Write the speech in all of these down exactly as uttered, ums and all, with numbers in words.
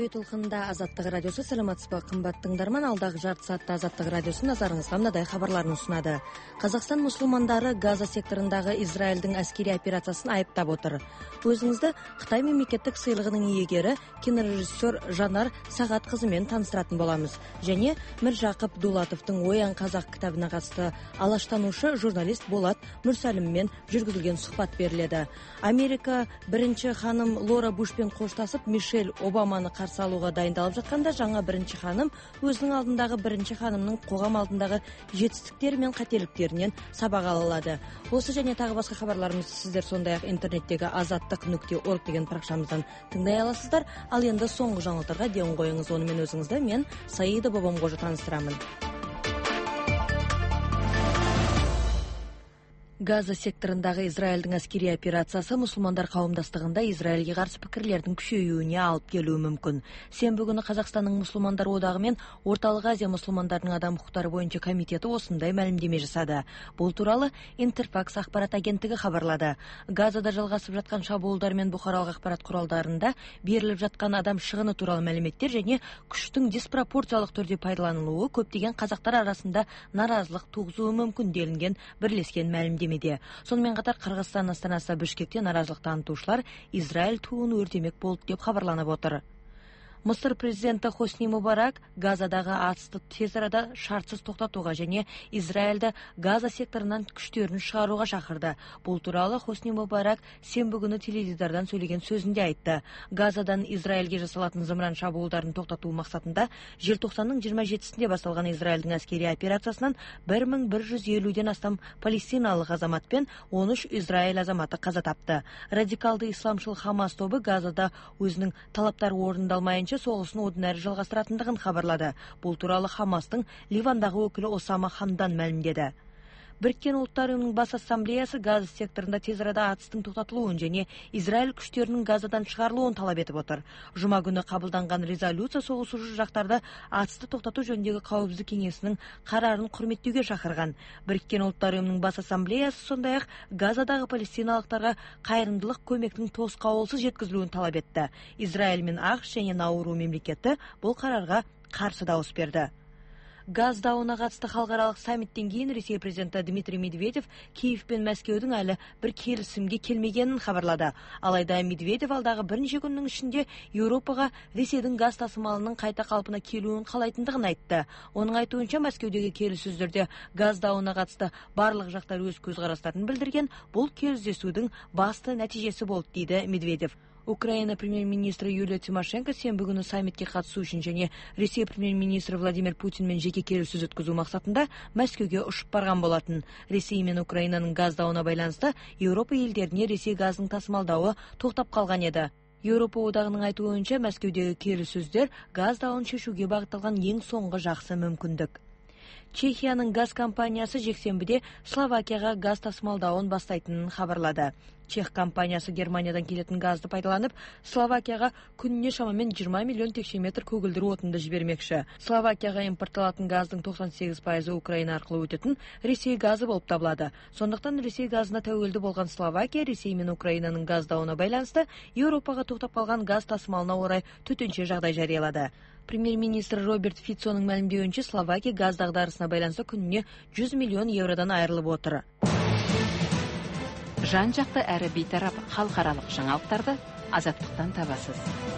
үй толқынында Азаттық радиосы. Саламатсызбы, қымбат тыңдарман. Алдағы жарты саатта Азаттық радиосы назарыңызға мынадай хабарларын ұсынады. Қазақстан мұсылмандары Газа секторындағы Израильдің әскери операциясын айыптап отыр. Өзіңізді Қытай мемлекеттік сыйлығының иегері кинорежиссер Жанар Сағат қызымен таныстыратын боламыз. Және Міржақып Дулатовтың Оян қазақ кітабына қатысты алаштанушы журналист Болат Мүрсәліммен жүргізілген сұхбат беріледі. Америка бірінші ханым Лора Бушпен қоштасып, Мишель Обаманы қарсы алуға дайындалып жатқанда, жаңа бірінші ханым өзінің алдындағы бірінші ханымның қоғам алдындағы жетістіктері мен қателіктерінен сабақ ала алады. Осы және тағы басқа хабарларымызды сіздер сондай-ақ интернеттегі азаттық нүкте орг деген парақшамыздан тыңдай аласыздар. Ал енді соңғы жаңалықтарға ден қойыңыз. Онымен өзіңізді мен Саида Бабамқожа таныстырамын. Газа секторындағы Израильдің әскери операциясы мұсылмандар қауымдастығында Израильге қарсы пікірлердің күшеюіне алып келуі мүмкін. Сенбі күні Қазақстанның мұсылмандар одағы мен Орталық Азия мұсылмандарының адам құқықтары бойынша комитеті осындай мәлімдеме жасады. Бұл туралы Интерфакс ақпарат агенттігі хабарлады. Газада жалғасып жатқан шабуылдар мен бұқаралық ақпарат құралдарында беріліп жатқан адам шығыны туралы мәліметтер және күштің диспропорциялық түрде пайдаланылуы көптеген қазақтар арасында наразылық туғызуы мүмкін делінген бірлескен мәлімдеме. Сонымен қатар Қырғызстан астанасы Бішкекте наразылық танытушылар Израиль туын өртемек болды деп хабарланып отыр. Мысыр президенті Хосни Мубарак Газадағы атысты тез арада шартсыз тоқтатуға және Израильді Газа секторынан күштерін шығаруға шақырды. Бұл туралы Хосни Мубарак сенбі күні теледидардан сөйлеген сөзінде айтты. Газадан Израильге жасалатын зымыран шабуылдарын тоқтату мақсатында желтоқсанның жиырма жетісінде басталған Израильдің әскери операциясынан бір мың бір жүз елуден астам палестиналық азамат пен он үш Израиль азаматы қаза тапты. Радикалды исламшыл Хамас тобы Газада өзінің талаптары орындалмайынша соғысын одан әрі жалғастыратындығын хабарлады. Бұл туралы Хамастың Ливандағы өкілі Осама Хамдан мәлімдеді. Біріккен ұлттар ұйымының бас ассамблеясы Газа секторында тез арада атыстың тоқтатылуын және Израиль күштерінің Газадан шығарылуын талап етіп отыр. Жұма күні қабылданған резолюция соғысушы жақтарды атысты тоқтату жөніндегі қауіпсіздік кеңесінің қарарын құрметтеуге шақырған. Біріккен ұлттар ұйымының бас ассамблеясы сондай-ақ Газадағы палестиналықтарға қайырымдылық көмектің тосқауылсыз жеткізілуін талап етті. Израиль мен ақш және Науру мемлекеті бұл қарарға қарсы дауыс берді. Газ дауына қатысты халықаралық саммиттен кейін Ресей президенті Дмитрий Медведев Киев пен Мәскеудің әлі бір келісімге келмегенін хабарлады. Алайда Медведев алдағы бірнеше күннің ішінде Еуропаға Ресейдің газ тасымалының қайта қалпына келуін қалайтындығын айтты. Оның айтуынша Мәскеудегі келіссөздерде газ дауына қатысты барлық жақтар өз көзқарастарын білдірген. Бұл кездесудің басты нәтижесі болды дейді Медведев. Украина премьер-министрі Юлия Тимошенко сенбі күні саммитке қатысу үшін және Ресей премьер-министрі Владимир Путинмен жеке келіссөз өткізу мақсатында Мәскеуге ұшып барған болатын. Ресей мен Украинаның газ дауына байланысты Еуропа елдеріне Ресей газының тасымалдауы тоқтап қалған еді. Еуропа одағының айтуынша Мәскеудегі келіссөздер газ дауын шешуге бағытталған ең соңғы жақсы мүмкіндік. Чехияның газ компаниясы жексенбіде Словакияға газ тасымалдауын бастайтынын хабарлады. Чех компаниясы Германиядан келетін газды пайдаланып, Словакияға күніне шамамен жиырма миллион текше метр көгілдір отынды жібермекші. Словакияға импортталатын газдың тоқсан сегіз пайызы Украина арқылы өтетін Ресей газы болып табылады. Сондықтан Ресей газына тәуелді болған Словакия Ресей мен Украинаның газ дауына байланысты Еуропаға тоқтап қалған газ тасымалына орай төтенше жағдай жариялады. Премьер-министр Роберт Фицоның мәлімдеуінше Словакия газ дағдарысына байланысты күніне жүз миллион евродан айырылып отыр. Жан-жақты әрі бейтарап халықаралық жаңалықтарды азаттықтан табасыз.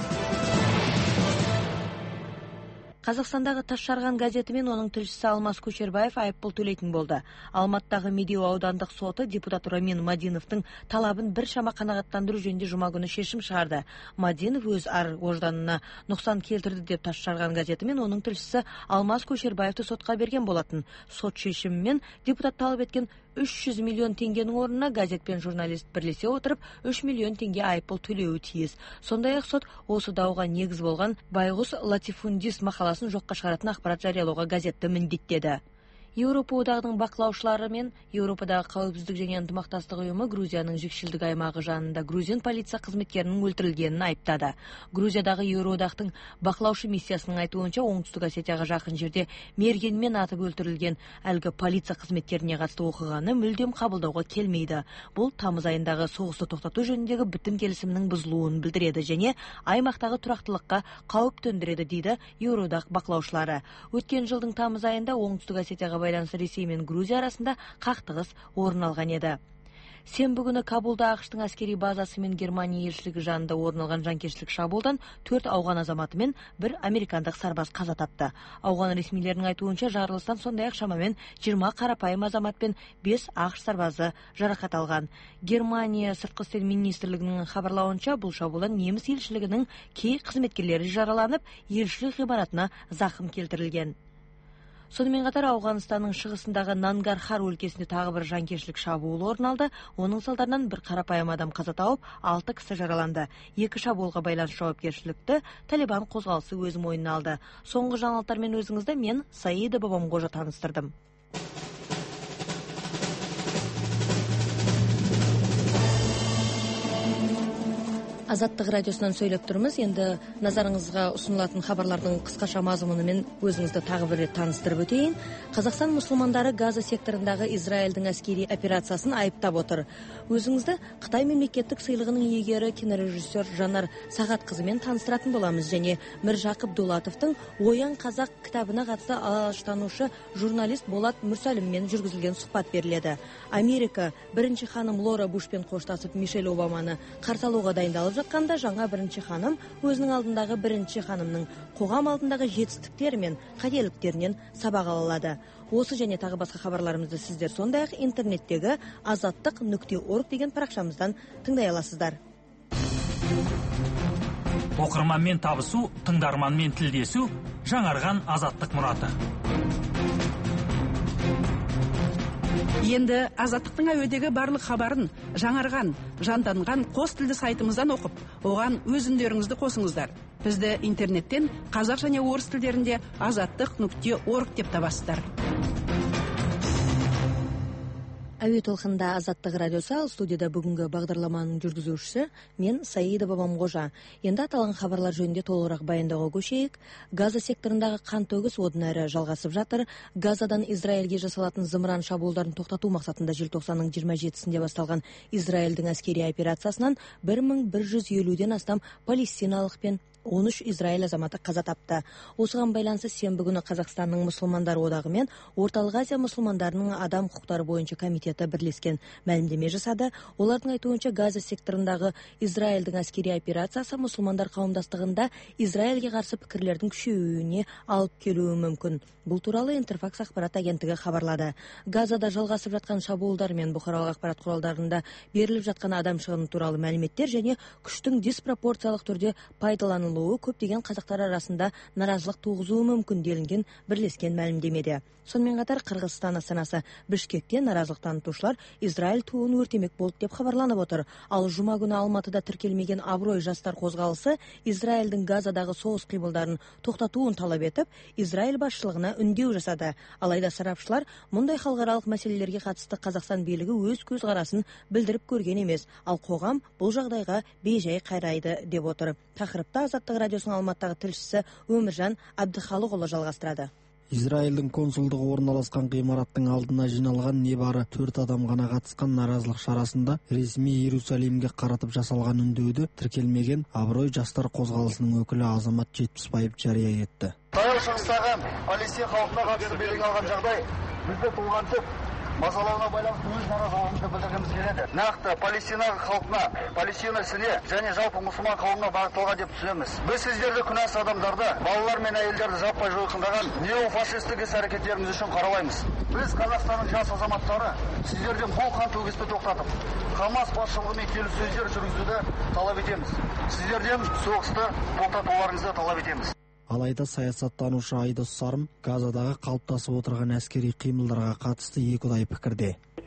Қазақстандағы Тасжарған газеті мен оның тілшісі Алмас Көшербаев айыппұл төлейтін болды. Алматыдағы Медеу аудандық соты депутат Рамин Мадиновтың талабын біршама қанағаттандыру жөнінде жұма күні шешім шығарды. Мадинов өз ар-ожданына нұқсан келтірді деп Тасжарған газеті мен оның тілшісі Алмас Көшербаевты сотқа берген болатын. Сот шешімімен депутат талап еткен үш жүз миллион теңгенің орнына газет пен журналист бірлесе отырып үш миллион теңге айыппұл төлеуі тиіс. Сондай-ақ сот осы дауға негіз болған Байғұс Латифундис мақаласын жоққа шығаратын ақпарат жариялауға газетті міндеттеді. Еуропа одағының бақылаушылары мен Еуропадағы қауіпсіздік және ынтымақтастық ұйымы Грузияның жекшілдік аймағы жанында грузин полиция қызметкерінің өлтірілгенін айыптады. Грузиядағы Еуроодақтың бақылаушы миссиясының айтуынша, Оңтүстік Осетияға жақын жерде мергенмен атып өлтірілген әлгі полиция қызметкеріне қатысты оқиғаны мүлдем қабылдауға келмейді. Бұл тамыз айындағы соғысты тоқтату жөніндегі бітім келісімінің бұзылуын білдіреді және аймақтағы тұрақтылыққа қауіп төндіреді, дейді Еуроодақ бақылаушылары. Өткен жылдың тамыз айында Оңтүстік Осетияға байланысты Ресей мен Грузия арасында қақтығыс орын алған еді. Сенбі күні Кабулда ақш-тың әскери базасы мен Германия елшілігі жанында орын алған жанкештілік шабуылдан төрт ауған азаматы мен бір американдық сарбаз қаза тапты. Ауған ресмилерінің айтуынша, жарылыстан сондай-ақ шамамен жиырма қарапайым азамат пен бес ақш сарбазы жарақат алған. Германия сыртқы істер министрлігінің хабарлауынша, бұл шабуылдан неміс елшілігінің кей қызметкерлері жараланып, елшілік ғимаратына зақым келтірілген. Сонымен қатар Ауғанстанның шығысындағы Нангархар өлкесінде тағы бір жанкештілік шабуыл орын алды. Оның салдарынан бір қарапайым адам қаза тауып, алты кісі жараланды. Екі шабуылға байланысты жауапкершілікті Талибан қозғалысы өз мойнына алды. Соңғы жаңалықтармен өзіңізді мен Саида Бабамғожа таныстырдым. Азаттық радиосынан сөйлеп тұрмыз. Енді назарыңызға ұсынылатын хабарлардың қысқаша мазмұнымен өзіңізді тағы бір рет таныстырып өтейін. Қазақстан мұсылмандары Газа секторындағы Израильдің әскери операциясын айыптап отыр. Өзіңізді Қытай мемлекеттік сыйлығының иегері кинорежиссер Жанар Сағатқызымен таныстыратын боламыз, және Міржақып Дулатовтың Оян қазақ кітабына қатысты алаштанушы журналист Болат Мүрсәліммен жүргізілген сұхбат беріледі. Америка бірінші ханым Лора Бушпен қоштасып Мишель Обаманы қарсы алуға дайындалып жатқанда, жаңа бірінші ханым өзінің алдындағы бірінші ханымның қоғам алдындағы жетістіктері мен қателіктерінен сабақ ала алады. Осы және тағы басқа хабарларымызды сіздер сондай-ақ интернеттегі азаттық нүкте орг деген парақшамыздан тыңдай аласыздар. Оқырманмен табысу, тыңдарманмен тілдесу, жаңарған азаттық мұраты. Енді азаттықтың әуедегі барлық хабарын жаңарған, жанданған қос тілді сайтымыздан оқып, оған өз үндеріңізді қосыңыздар. Бізді интернеттен қазақ және орыс тілдерінде азаттық нүкте орг деп табасыздар. Әуе толқынында Азаттық радиосы, ал студияда бүгінгі бағдарламаның жүргізушісі мен Саида Бабамғожа. Енді аталған хабарлар жөнінде толығырақ баяндауға көшейік. Газа секторындағы қантөгіс одан әрі жалғасып жатыр. Газадан Израильге жасалатын зымыран шабуылдарын тоқтату мақсатында желтоқсанның жиырма жетісінде басталған Израильдің әскери операциясынан бір мың бір жүз елуден астам палестиналық пен он үш Израиль азаматы қаза тапты. Осыған байланысты сенбі күні Қазақстанның мұсылмандар одағы мен Орталық Азия мұсылмандарының адам құқықтары бойынша комитеті бірлескен мәлімдеме жасады. Олардың айтуынша, Газа секторындағы Израильдің әскери операциясы мұсылмандар қауымдастығында Израильге қарсы пікірлердің күшеюіне алып келуі мүмкін. Бұл туралы Интерфакс ақпарат агенттігі хабарлады. Газада жалғасып жатқан шабуылдар мен бұқаралық ақпарат құралдарында беріліп жатқан адам шығыны туралы мәліметтер және күштің диспропорциялық түрде пайдаланылуы көптеген қазақтар арасында наразылық туғызуы мүмкін делінген бірлескен мәлімдемеде. Сонымен қатар Қырғызстан астанасы Бішкекте наразылық танытушылар Израиль туын өртемек болды деп хабарланып отыр. Ал жұма күні Алматыда тіркелмеген абырой жастар қозғалысы Израильдің Газадағы соғыс қимылдарын тоқтатуын талап етіп, Израиль басшылығына үндеу жасады. Алайда сарапшылар мұндай халықаралық мәселелерге қатысты Қазақстан билігі өз көзқарасын білдіріп көрген емес, ал қоғам бұл жағдайға бейжай қарайды деп отыр. Тақырыпта Азаттық радиосының Алматыдағы тілшісі Өміржан Әбдіхалықұлы жалғастырады. Израильдің консулдығы орналасқан ғимараттың алдына жиналған небары төрт адам ғана қатысқан наразылық шарасында ресми Иерусалимге қаратып жасалған үндеуді тіркелмеген абырой жастар қозғалысының өкілі Азамат Жетпісбаев жария етті. Таяу шығыстағы Палестина халқына қатысты белең алған жағдай бізді толғантып, мазалауына байланысты өз наразылығымызды білдіргіміз келеді. Нақты Палестина халқына, Палестина ісіне және жалпы мұсылман қауымына бағытталған деп түсінеміз. Біз сіздерді күнәсіз адамдарды, балалар мен әйелдерді жаппай жойқындаған неофашистік іс-әрекеттеріңіз үшін қаралаймыз. Біз Қазақстанның жас азаматтары сіздерден бұл қантөгісті тоқтатып, Хамас басшылығымен келіссөздер жүргізуді талап етеміз. Сіздерден соғысты тоқтатуларыңызды талап етеміз. Алайда саясаттанушы Айдос Сарым Газадағы қалыптасып отырған әскери қимылдарға қатысты екіұдай пікірде.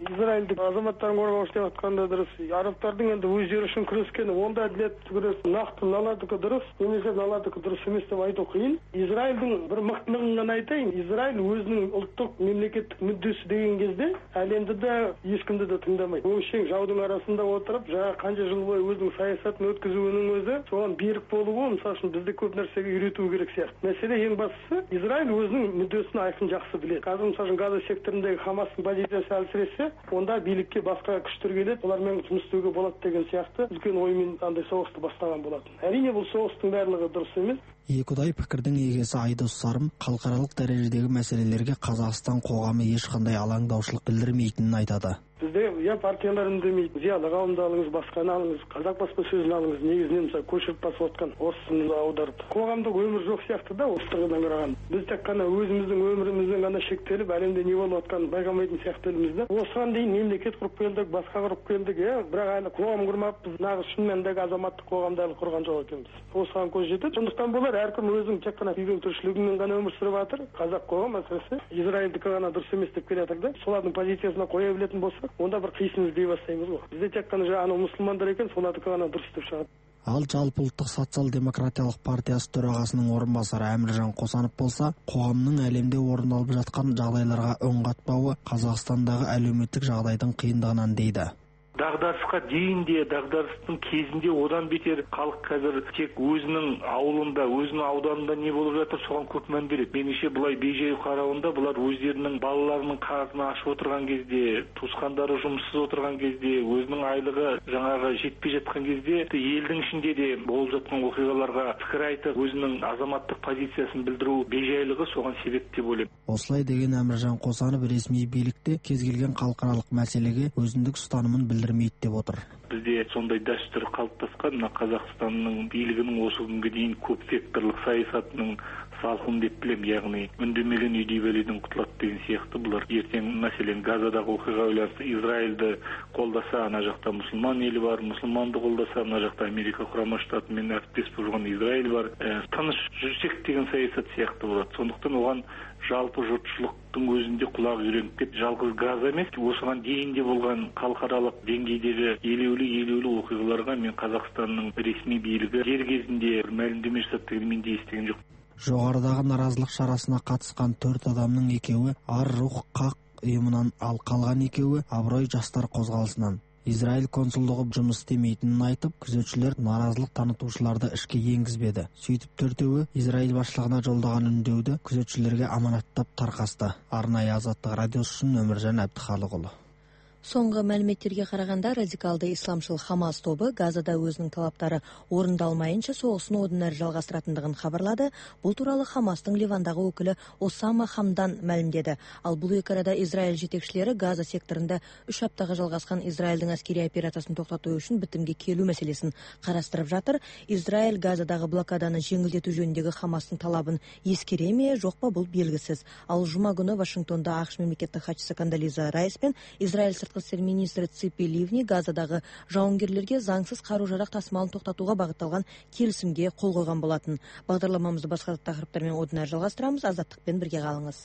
израильдік азаматтарын қорғаушы деп жатқанда дұрыс. Арабтардың енді өздері үшін күрескені, онда әділетті күрес, нақты наладікі дұрыс, немесе наладікі дұрыс емес деп айту қиын. Израильдің бір мықтылығын ғана айтайын. Израиль өзінің ұлттық мемлекеттік мүддесі деген кезде әлемді де ешкімді де тыңдамайды. Өңшең жаудың арасында отырып, жаңа қанша жыл бойы өзінің саясатын өткізуінің өзі соған берік болуы, мысалы үшін бізде көп нәрсеге үйрету керек сияқты. Мәселе ең бастысы, Израиль өзінің мүддесін айқын жақсы біледі. Қазір мысалы Газа секторындағы Хамастың позициясы әлсіресе, онда билікке басқа күштер келеді, олармен жұмыс істеуге болады деген сияқты үлкен оймен андай соғысты бастаған болатын. Әрине бұл соғыстың барлығы дұрыс емес. Екіұдай пікірдің егесі Айдос Сарым халықаралық дәрежедегі мәселелерге Қазақстан қоғамы ешқандай алаңдаушылық білдірмейтінін айтады. Бізде я партиялар үндемейді, зиялы қауымды алыңыз, басқаны алыңыз, қазақ баспасөзін алыңыз, негізінен мысалы көшіріп басып отқан орысын аударып. Қоғамдық өмір жоқ сияқты да осы тұрғыдан қараған. Біз тек қана өзіміздің өмірімізбен ғана шектеліп, әлемде не болып жатқанын байқамайтын сияқтымыз да. Осыған дейін мемлекет құрып келдік, басқа құрып келдік, иә, бірақ әлі қоғам құрмаппыз, нағыз шын мәніндегі азаматтық қоғамды әлі құрған жоқ екенбіз. Осыған көз жетеді. Сондықтан болар әркім өзінің тек қана күйген тіршілігімен ғана өмір сүріп жатыр. Қазақ қоғам әсіресе Израильдікі ғана дұрыс емес деп келе жатыр да. Солардың позициясына қоя білетін болса, онда бір қисын іздей бастаймыз ғой. Бізде тек қана жаңағы мұсылмандар екен, солардікі ғана дұрыс деп шығады. Ал жалпыұлттық социал-демократиялық партиясы төрағасының орынбасары Әміржан Қосанов болса, қоғамның әлемде орын алып жатқан жағдайларға үн қатпауы Қазақстандағы әлеуметтік жағдайдың қиындығынан дейді. Дағдарысқа дейін де, дағдарыстың кезінде одан бетер халық қазір тек өзінің ауылында, өзінің ауданында не болып жатыр, соған көп мән береді. Меніңше бұлай бейжай қарауында бұлар өздерінің балаларының қарызын ашып отырған кезде, туысқандары жұмыссыз отырған кезде, өзінің айлығы жаңағы жетпей жатқан кезде, елдің ішінде де болып жатқан оқиғаларға пікір айтып, өзінің азаматтық позициясын білдіру бейжайлығы соған себеп деп ойлаймын. Осылай деген Әміржан Қосанов ресми билікте кез келген халықаралық мәселеге өзіндік ұстанымын білдірмейді деп отыр. Бізде сондай дәстүр қалыптасқан, мына Қазақстанның билігінің осы күнге дейін көп векторлық саясатының салқын деп білем, яғни үндемеген үйдей бәледен құтылады деген сияқты. Бұлар ертең мәселен Газадағы оқиға байланысты Израильді қолдаса, ана жақта мұсылман елі бар, мұсылманды қолдаса, ана жақта Америка құрама штатымен әріптес болған Израиль бар. Ә, тыныш жүрсек деген саясат сияқты болады. Сондықтан оған жалпы жұртшылықтың өзінде құлақ үйреніп кетті. Жалғыз Газа емес, осыған дейін де болған халықаралық деңгейдегі елеулі-елеулі оқиғаларға мен Қазақстанның ресми билігі дер кезінде мәлімдеме жасады деген мен де естіген жоқ. Жоғарыдағы наразылық шарасына қатысқан төрт адамның екеуі Ар-Рух Қақ ұйымынан, ал қалған екеуі Абырой жастар қозғалысынан. Израиль консулдығы жұмыс істемейтінін айтып, күзетшілер наразылық танытушыларды ішке енгізбеді. Сөйтіп төртеуі Израиль басшылығына жолдаған үндеуді күзетшілерге аманаттап тарқасты. Арнайы Азаттық радиосы үшін Өміржан Әбдіхалықұлы. Соңғы мәліметтерге қарағанда радикалды исламшыл Хамас тобы Газада өзінің талаптары орындалмайынша соғысын одан әрі жалғастыратындығын хабарлады. Бұл туралы Хамастың Ливандағы өкілі Осама Хамдан мәлімдеді. Ал бұл екі арада Израиль жетекшілері Газа секторында үш аптаға жалғасқан Израильдің әскери операциясын тоқтату үшін бітімге келу мәселесін қарастырып жатыр. Израиль Газадағы блокаданы жеңілдету жөніндегі Хамастың талабын ескере ме, жоқ па, бұл белгісіз. Ал жұма күні Вашингтонда ақш мемлекеттік хатшысы Кондолиза Райс пен Израиль сыртқы істер министрі Ципи Ливни Газадағы жауынгерлерге заңсыз қару-жарақ тасымалын тоқтатуға бағытталған келісімге қол қойған болатын. Бағдарламамызды басқа тақырыптармен одан әрі жалғастырамыз. Азаттықпен бірге қалыңыз.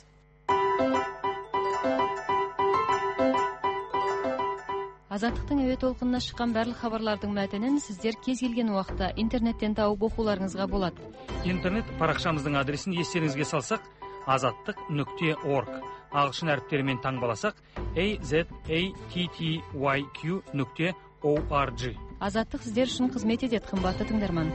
Азаттықтың әуе толқынына шыққан барлық хабарлардың мәтінін сіздер кез келген уақытта интернеттен тауып оқуларыңызға болады. Интернет парақшамыздың адресін естеріңізге салсақ, азаттық нүкте орг. Ағылшын әріптерімен таңбаласақ a z a t t y q нүкте org. Азаттық сіздер үшін қызмет етеді, қымбатты тыңдарман.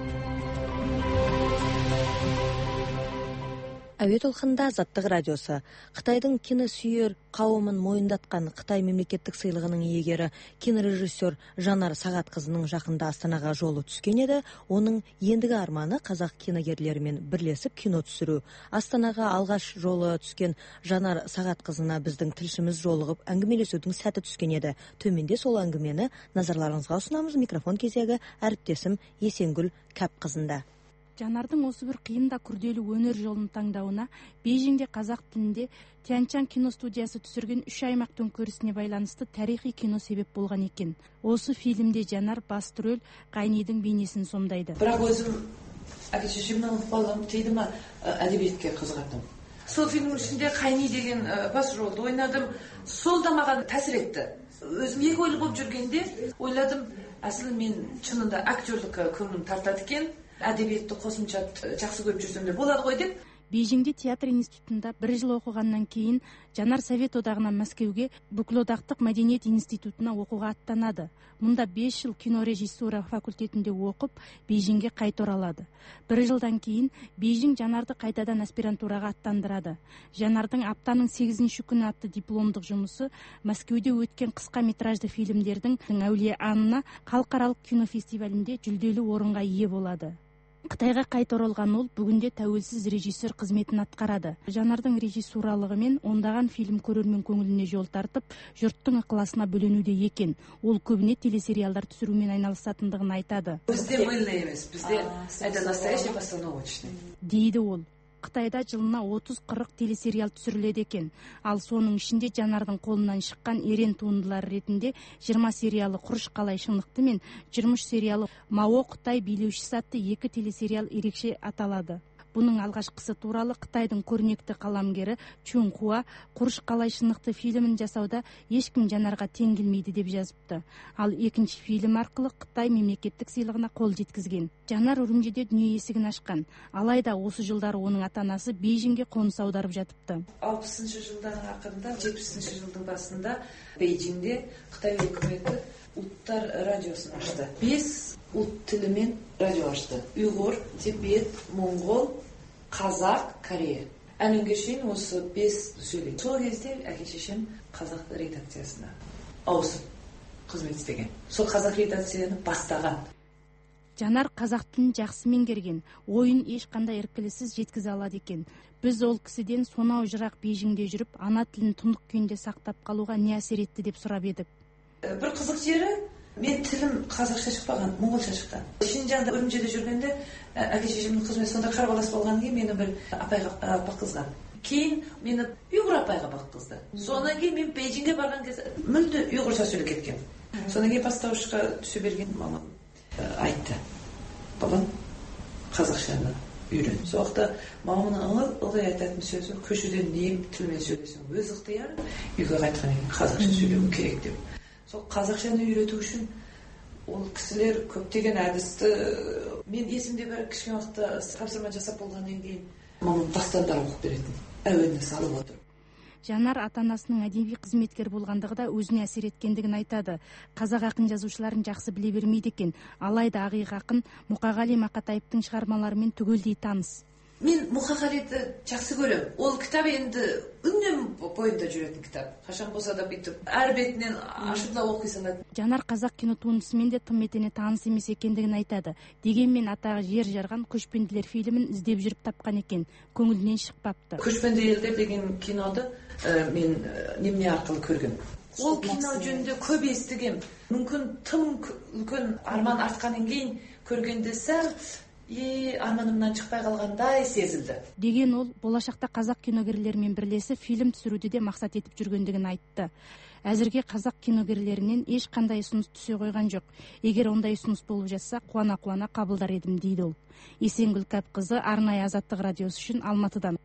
Әуе толқынында Азаттық радиосы. Қытайдың киносүйер қауымын мойындатқан Қытай мемлекеттік сыйлығының иегері кинорежиссер Жанар Сағатқызының жақында Астанаға жолы түскен еді. Оның ендігі арманы қазақ киногерлерімен бірлесіп кино түсіру. Астанаға алғаш жолы түскен Жанар Сағатқызына біздің тілшіміз жолығып әңгімелесудің сәті түскен еді. Төменде сол әңгімені назарларыңызға ұсынамыз. Микрофон кезегі әріптесім Есенгүл Кәпқызында. Жанардың осы бір қиын да күрделі өнер жолын таңдауына Бейжіңде қазақ тілінде Тяньшань киностудиясы түсірген үш аймақ төңкерісіне байланысты тарихи кино себеп болған екен. Осы фильмде Жанар басты рөл Қайнидің бейнесін сомдайды. Бірақ өзім әке-шешемнің ықпалын тиді ма, әдебиетке қызығатым. сол фильмнің ішінде Қайни деген бас ролды ойнадым. Сол да маған тәсір етті. Өзім екі ойлы болып жүргенде ойладым, әсілі мен шынында актерлікке көңілім тартады екен, әдебиетті қосымша жақсы көріп жүрсем де болады ғой деп. Бейжіңде театр институтында бір жыл оқығаннан кейін Жанар Совет одағынан Мәскеуге бүкілодақтық мәдениет институтына оқуға аттанады. Мұнда бес жыл кинорежиссура факультетінде оқып, Бейжіңге қайта оралады. Бір жылдан кейін Бейжің Жанарды қайтадан аспирантураға аттандырады. Жанардың аптаның сегізінші күні атты дипломдық жұмысы Мәскеуде өткен қысқа метражды фильмдердің Әулие Анна халықаралық кинофестивалінде жүлделі орынға ие болады. Қытайға қайта оралған ол бүгінде тәуелсіз режиссер қызметін атқарады. Жанардың режиссуралығымен ондаған фильм көрермен көңіліне жол тартып, жұрттың ықыласына бөленуде екен. Ол көбіне телесериалдар түсірумен айналысатындығын айтады. Бізде мыльный емес, бізде это настоящий постановочный. Дейді ол. Қытайда жылына отыз-қырық телесериал түсіріледі екен. Ал соның ішінде Жанардың қолынан шыққан ерен туындылар ретінде жиырма сериалы Құрыш қалай шынықты мен жиырма үш сериалы Мао Қытай билеушісі атты екі телесериал ерекше аталады. Бұның алғашқысы туралы Қытайдың көрнекті қаламгері Чун Хуа Құрыш қалай шынықты фильмін жасауда ешкім Жанарға тең келмейді деп жазыпты. Ал екінші фильм арқылы Қытай мемлекеттік сыйлығына қол жеткізген. Жанар Үрімжіде дүние есігін ашқан. Алайда осы жылдары оның ата-анасы Бейжіңге қоныс аударып жатыпты. алпысыншы жылдардың ақырында, жетпісінші жылдың басында Бейжіңде Қытай үкіметі ұлттар радиосын ашты. Бес ұлт тілімен радио ашты. Ұйғыр, Тибет, Моңғол, Қазақ, Корея. Әлемге шейін осы бес сөйлейді. Сол кезде әке-шешем қазақ редакциясына ауысып қызмет істеген. Сол қазақ редакцияны бастаған. Жанар қазақ тілін жақсы меңгерген, ойын ешқандай іркіліссіз жеткізе алады екен. Біз ол кісіден сонау жырақ Бейжіңде жүріп, ана тілін тұнық күйінде сақтап қалуға не әсер етті деп сұрап едік. Бір қызық жері, мен тілім қазақша шықпаған, моңғолша шыққан. Шинжаңда Үрімжіде жүргенде әке-шешемнің қызметі сонда қарбалас болғаннан кейін мені бір апайға баққызған. Кейін мені ұйғыр апайға баққызды. Содан кейін мен Бейжіңге барған кезде мүлде ұйғырша сөйлеп кеткен. Содан кейін бастауышқа түсе берген мамам айтты, балам қазақшаны үйрен. Сол уақытта мамамның ылғи айтатын сөзі, көшеден нем тілмен сөйлесең өз ықтияр, үйге қайтқаннан кейін қазақша сөйлеу керек деп. Сол қазақшаны үйрету үшін ол кісілер көптеген әдісті, мен есімде бір кішкене уақытта тапсырма жасап болғаннан кейін мамам дастандар оқып беретін, әуенді салып отырып. Жанар ата-анасының әдеби қызметкер болғандығы да өзіне әсер еткендігін айтады. Қазақ ақын жазушыларын жақсы біле бермейді екен. Алайда Ақиық ақын Мұқағали Мақатаевтың шығармаларымен түгелдей таныс. Мен Мұқағалиды жақсы көрем. Ол кітап енді үнем бойында жүретін кітап. Қашан болса да бүйтіп, әр бетінен ашып та оқи салады. Жанар қазақ кино туындысымен де тым етене таныс емес екендігін айтады. Дегенмен атағы жер жарған Көшпенділер фильмін іздеп жүріп тапқан екен. Көңілінен шықпапты. Көшпенділер деген киноды мен немене арқылы көргем. Ол кино жөнінде көп естігем. Мүмкін тым үлкен арман артқаннан кейін көргенде сәл е арманымнан шықпай қалғандай сезілді. Деген ол болашақта қазақ киногерлерімен бірлесіп фильм түсіруді де мақсат етіп жүргендігін айтты. Әзірге қазақ киногерлерінен ешқандай ұсыныс түсе қойған жоқ. Егер ондай ұсыныс болып жатса, қуана-қуана қабылдар едім дейді ол. Есенгүл Кәпқызы, арнайы Азаттық радиосы үшін Алматыдан.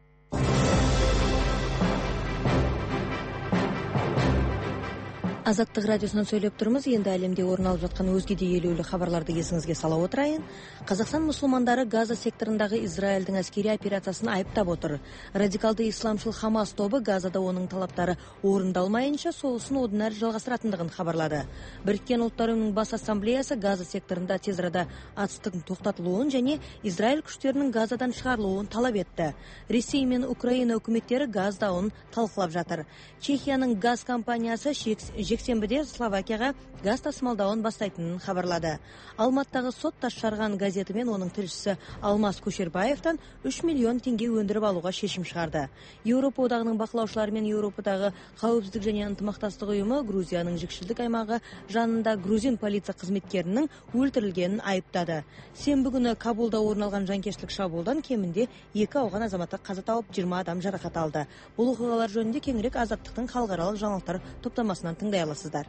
Азаттық радиосынан сөйлеп тұрмыз. Енді әлемде орын алып жатқан өзге де елеулі хабарларды есіңізге сала отырайын. Қазақстан мұсылмандары Газа секторындағы Израильдің әскери операциясын айыптап отыр. Радикалды исламшыл Хамас тобы Газада оның талаптары орындалмайынша соғысын одан әрі жалғастыратындығын хабарлады. Біріккен ұлттар ұйымының бас ассамблеясы Газа секторында тез арада атыстың тоқтатылуын және Израиль күштерінің Газадан шығарылуын талап етті. Ресей мен Украина үкіметтері газ дауын талқылап жатыр. Чехияның газ компаниясы жексенбіде Словакияға газ тасымалдауын бастайтынын хабарлады. Алматыдағы сот тас жарған газеті мен оның тілшісі Алмас Көшербаевтан үш миллион теңге өндіріп алуға шешім шығарды. Еуропа одағының бақылаушылары мен Еуропадағы қауіпсіздік және ынтымақтастық ұйымы Грузияның жікшілдік аймағы жанында грузин полиция қызметкерінің өлтірілгенін айыптады. Сенбі күні Кабулда орын алған жанкештілік шабуылдан кемінде екі ауған азаматы қаза тауып, жиырма адам жарақат алды. Бұл оқиғалар жөнінде кеңірек Азаттықтың халықаралық жаңалықтар топтамасынан тыңдай аласыздар.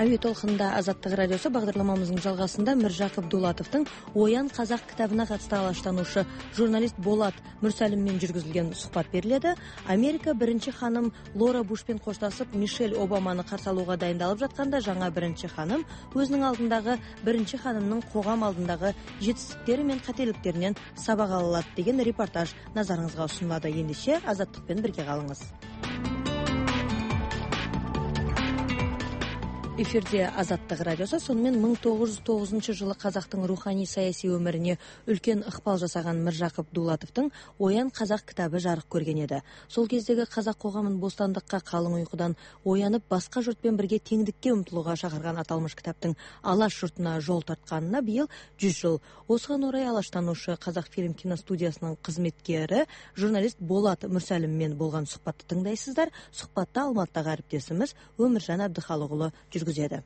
әуе толқынында Азаттық радиосы бағдарламамыздың жалғасында Міржақып Дулатовтың Оян қазақ кітабына қатысты алаштанушы журналист Болат Мүрсәліммен жүргізілген сұхбат беріледі. Америка бірінші ханым Лора Бушпен қоштасып, Мишель Обаманы қарсы алуға дайындалып жатқанда, жаңа бірінші ханым өзінің алдындағы бірінші ханымның қоғам алдындағы жетістіктері мен қателіктерінен сабақ ала алады деген репортаж назарыңызға ұсынылады. Ендеше Азаттықпен бірге қалыңыз. Эфирде Азаттық радиосы. Сонымен мың тоғыз жүз тоғызыншы жылы қазақтың рухани саяси өміріне үлкен ықпал жасаған Міржақып Дулатовтың Оян қазақ кітабы жарық көрген еді. Сол кездегі қазақ қоғамын бостандыққа, қалың ұйқыдан оянып, басқа жұртпен бірге теңдікке ұмтылуға шақырған аталмыш кітаптың алаш жұртына жол тартқанына биыл жүз жыл. Осыған орай алаштанушы Қазақфильм киностудиясының қызметкері журналист Болат Мүрсәліммен болған сұхбатты тыңдайсыздар. Сұхбатта Алматыдағы әріптесіміз Өміржан Әбдіхалықұлы жүргізеді.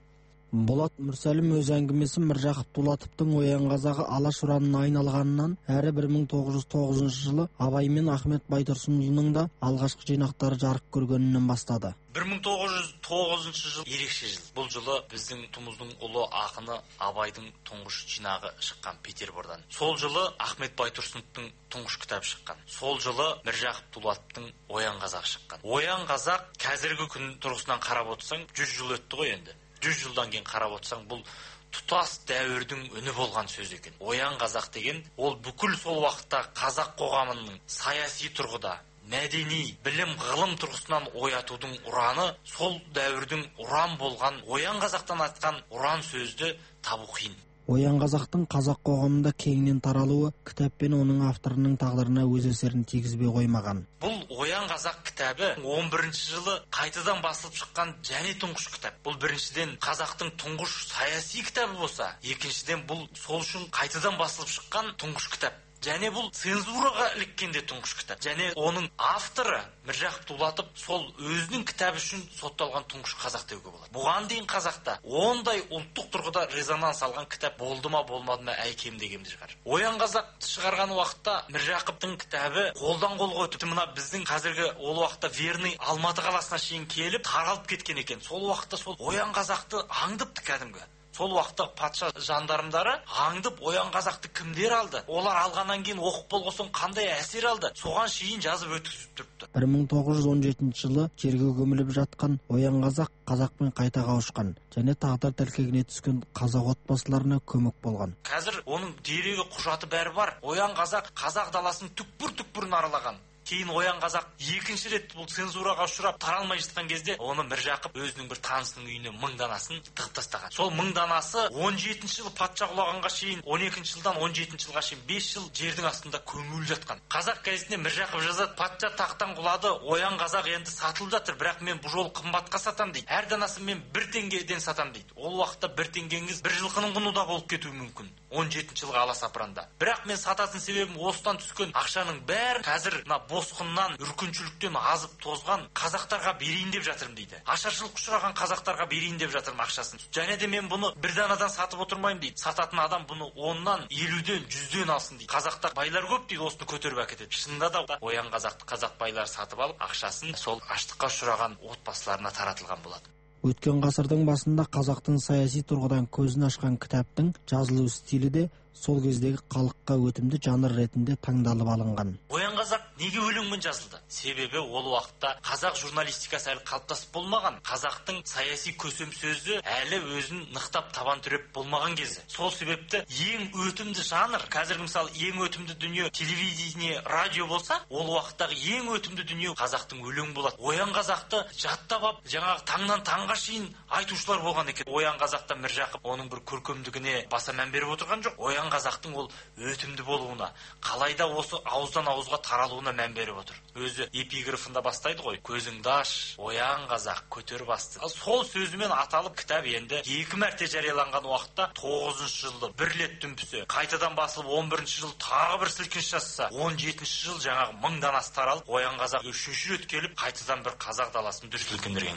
Болат Мүрсәлім өз әңгімесі Міржақып Дулатовтың Оян қазағы алаш ұранына айналғанынан, әрі бір мың тоғыз жүз тоғызыншы жылы Абай мен Ахмет Байтұрсынұлының да алғашқы жинақтары жарық көргенінен бастады. бір мың тоғыз жүз тоғызыншы жыл ерекше жыл. Бұл жылы біздің тұмыздың ұлы ақыны Абайдың тұңғыш жинағы шыққан Петербордан. Сол жылы Ахмет Байтұрсыновтың тұңғыш кітабы шыққан. Сол жылы Міржақып Дулатовтың Оян қазақ шыққан. Оян қазақ қазіргі күн тұрғысынан қарап отырсаң, жүз жыл өтті ғой енді. жүз жылдан кейін қарап отырсаң, бұл тұтас дәуірдің үні болған сөз екен. Оян қазақ деген, ол бүкіл сол уақытта қазақ қоғамының саяси тұрғыда, мәдени, білім, ғылым тұрғысынан оятудың ұраны, сол дәуірдің ұран болған, Оян қазақтан атқан ұран сөзді табу қиын. Оян қазақтың қазақ қоғамында кеңінен таралуы кітап пен оның авторының тағдырына өз әсерін тигізбей қоймаған. Бұл Оян қазақ кітабы он бірінші жылы қайтадан басылып шыққан және тұңғыш кітап. Бұл біріншіден қазақтың тұңғыш саяси кітабы болса, екіншіден бұл сол үшін қайтадан басылып шыққан тұңғыш кітап. Және бұл цензураға іліккенде тұңғыш кітап. Және оның авторы Міржақып Дулатов сол өзінің кітабы үшін сотталған тұңғыш қазақ деуге болады. Бұған дейін қазақта ондай ұлттық тұрғыда резонанс алған кітап болды ма, болмады ма, әйкем дегенде шығар. Оян қазақ шығарған уақытта Міржақыптың кітабы қолдан қолға өтіп, мына біздің қазіргі ол уақытта Верный Алматы қаласына шейін келіп таралып кеткен екен. Сол уақытта сол Оян қазақты аңдыпты кәдімгі. Сол уақытта патша жандармдары аңдып Оян қазақты кімдер алды? Олар алғаннан кейін оқып болғасын қандай әсер алды? Соған шейін жазып өткізіп тұрыпты. бір мың тоғыз жүз он жетінші жылы жерге көміліп жатқан Оян қазақ қазақпен қайта қауышқан және тағдыр тәлкегіне түскен қазақ отбасыларына көмек болған. Қазір оның дерегі, құжаты бәрі бар. Оян қазақ қазақ даласының түкпір-түкпірін аралаған. Кейін Оян қазақ екінші рет бұл цензураға ұшырап таралмай жатқан кезде оны Міржақып өзінің бір танысының үйіне мың данасын тығып тастаған. Сол мың данасы он жетінші жылы патша құлағанға шейін, он екінші жылдан он жетінші жылға шейін бес жыл жердің астында көміліп жатқан. Қазақ газетінде Міржақып жазады, патша тақтан құлады, Оян қазақ енді сатылып жатыр, бірақ мен бұл жолы қымбатқа сатам дейді. Әр данасын мен бір теңгеден сатам дейді. Ол уақытта бір теңгеңіз бір жылқының құны да болып кетуі мүмкін. он жетінші жылғы аласапыранда. Бірақ мен сататын себебім осыдан түскен ақшаның бәрін қазір мына босқыннан, үркіншіліктен азып тозған қазақтарға берейін деп жатырмын дейді. Ашаршылық ұшыраған қазақтарға берейін деп жатырмын ақшасын. Және де мен бұны бір данадан сатып отырмаймын дейді. Сататын адам бұны оннан, елуден, жүзден алсын дейді. Қазақта байлар көп дейді, осыны көтеріп әкетеді. Шынында да Оян қазақты қазақ байлар сатып алып, ақшасын сол аштыққа ұшыраған отбасыларына таратылған болады. Өткен ғасырдың басында қазақтың саяси тұрғыдан көзін ашқан кітаптың жазылу стилі де сол кездегі халыққа өтімді жанр ретінде таңдалып алынған. Оян қазақ неге өлеңмен жазылды? Себебі ол уақытта қазақ журналистикасы әлі қалыптасып болмаған. Қазақтың саяси көсем сөзі әлі өзін нықтап табан түреп болмаған кезі. Сол себепті ең өтімді жанр, қазіргі мысалы ең өтімді дүние телевидение, радио болса, ол уақыттағы ең өтімді дүние қазақтың өлең болады. Оян қазақты жаттап алып, жаңағы таңнан таңға шейін айтушылар болған екен. Оян қазақта Міржақып оның бір көркемдігіне баса мән беріп отырған жоқ. Оян қазақтың ол өтімді болуына, қалайда осы ауыздан ауызға таралуына мән беріп отыр. Өзі эпиграфында бастайды ғой, көзіңді аш, Оян қазақ көтер басты. Ал сол сөзімен аталып кітап енді екі мәрте жарияланған уақытта тоғызыншы жылы бір рет дүмпісе, қайтадан басылып он бірінші жыл тағы бір сілкініс жасаса, он жетінші жыл жаңағы мың данасы таралып, Оян қазақ үшінші рет келіп қайтадан бір қазақ даласын дүр сілкіндірген кітап.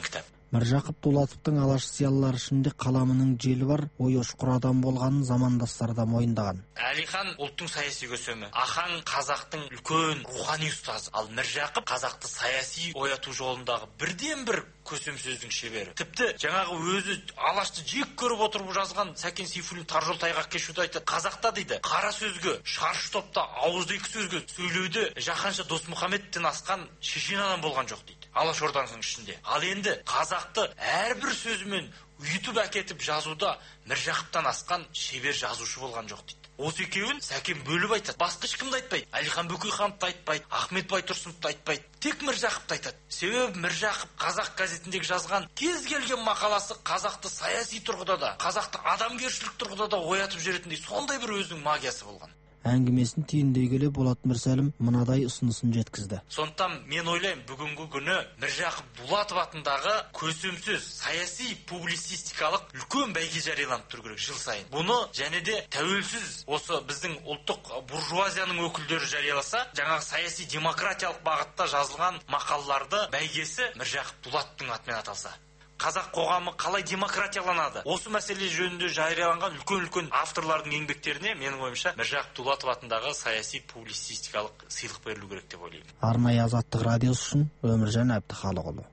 Міржақып Дулатовтың алаш зиялылар ішінде қаламының желі бар, ой ошқыр адам болғанын замандастары да мойындаған. Әлихан ұлттың саяси көсемі, Ахаң қазақтың үлкен рухани ұстазы, ал Міржақып қазақты саяси ояту жолындағы бірден бір көсем сөздің шебері. Тіпті жаңағы өзі алашты жек көріп отырып жазған Сәкен Сейфуллин тар жол тайғақ кешуде айтады, қазақта дейді, қара сөзге, шаршы топта ауызды екі сөзге сөйлеуді жаһанша Досмұхамедтен асқан шешен адам болған жоқ дейді, алаш ордасының ішінде. Ал енді қазақты әрбір сөзімен үйітіп әкетіп жазуда Міржақыптан асқан шебер жазушы болған жоқ дейді. Осы екеуін Сәкен бөліп айтады. Басқа ешкімді айтпайды. Әлихан Бөкейхановты айтпайды, Ахмет Байтұрсыновты айтпайды. Тек Міржақыпты айтады. Себебі Міржақып қазақ газетіндегі жазған кез келген мақаласы қазақты саяси тұрғыда да, қазақты адамгершілік тұрғыда да оятып жүретіндей сондай бір өзінің магиясы болған. Әңгімесін түйіндей келе Болат Мірсәлім мынадай ұсынысын жеткізді. Сондықтан мен ойлаймын, бүгінгі күні Міржақып Дулатов атындағы көсемсөз саяси публицистикалық үлкен бәйге жарияланып тұру керек жыл сайын. Бұны және де тәуелсіз осы біздің ұлттық буржуазияның өкілдері жарияласа, жаңағы саяси демократиялық бағытта жазылған мақалаларды бәйгесі Міржақып Дулатовтың атымен аталса, қазақ қоғамы қалай демократияланады? Осы мәселе жөнінде жарияланған үлкен-үлкен авторлардың еңбектеріне менің ойымша Міржақып Дулатов атындағы саяси публицистикалық сыйлық берілу керек деп ойлаймын. Арнайы Азаттық радиосы үшін Өміржан Әбдіхалықұлы.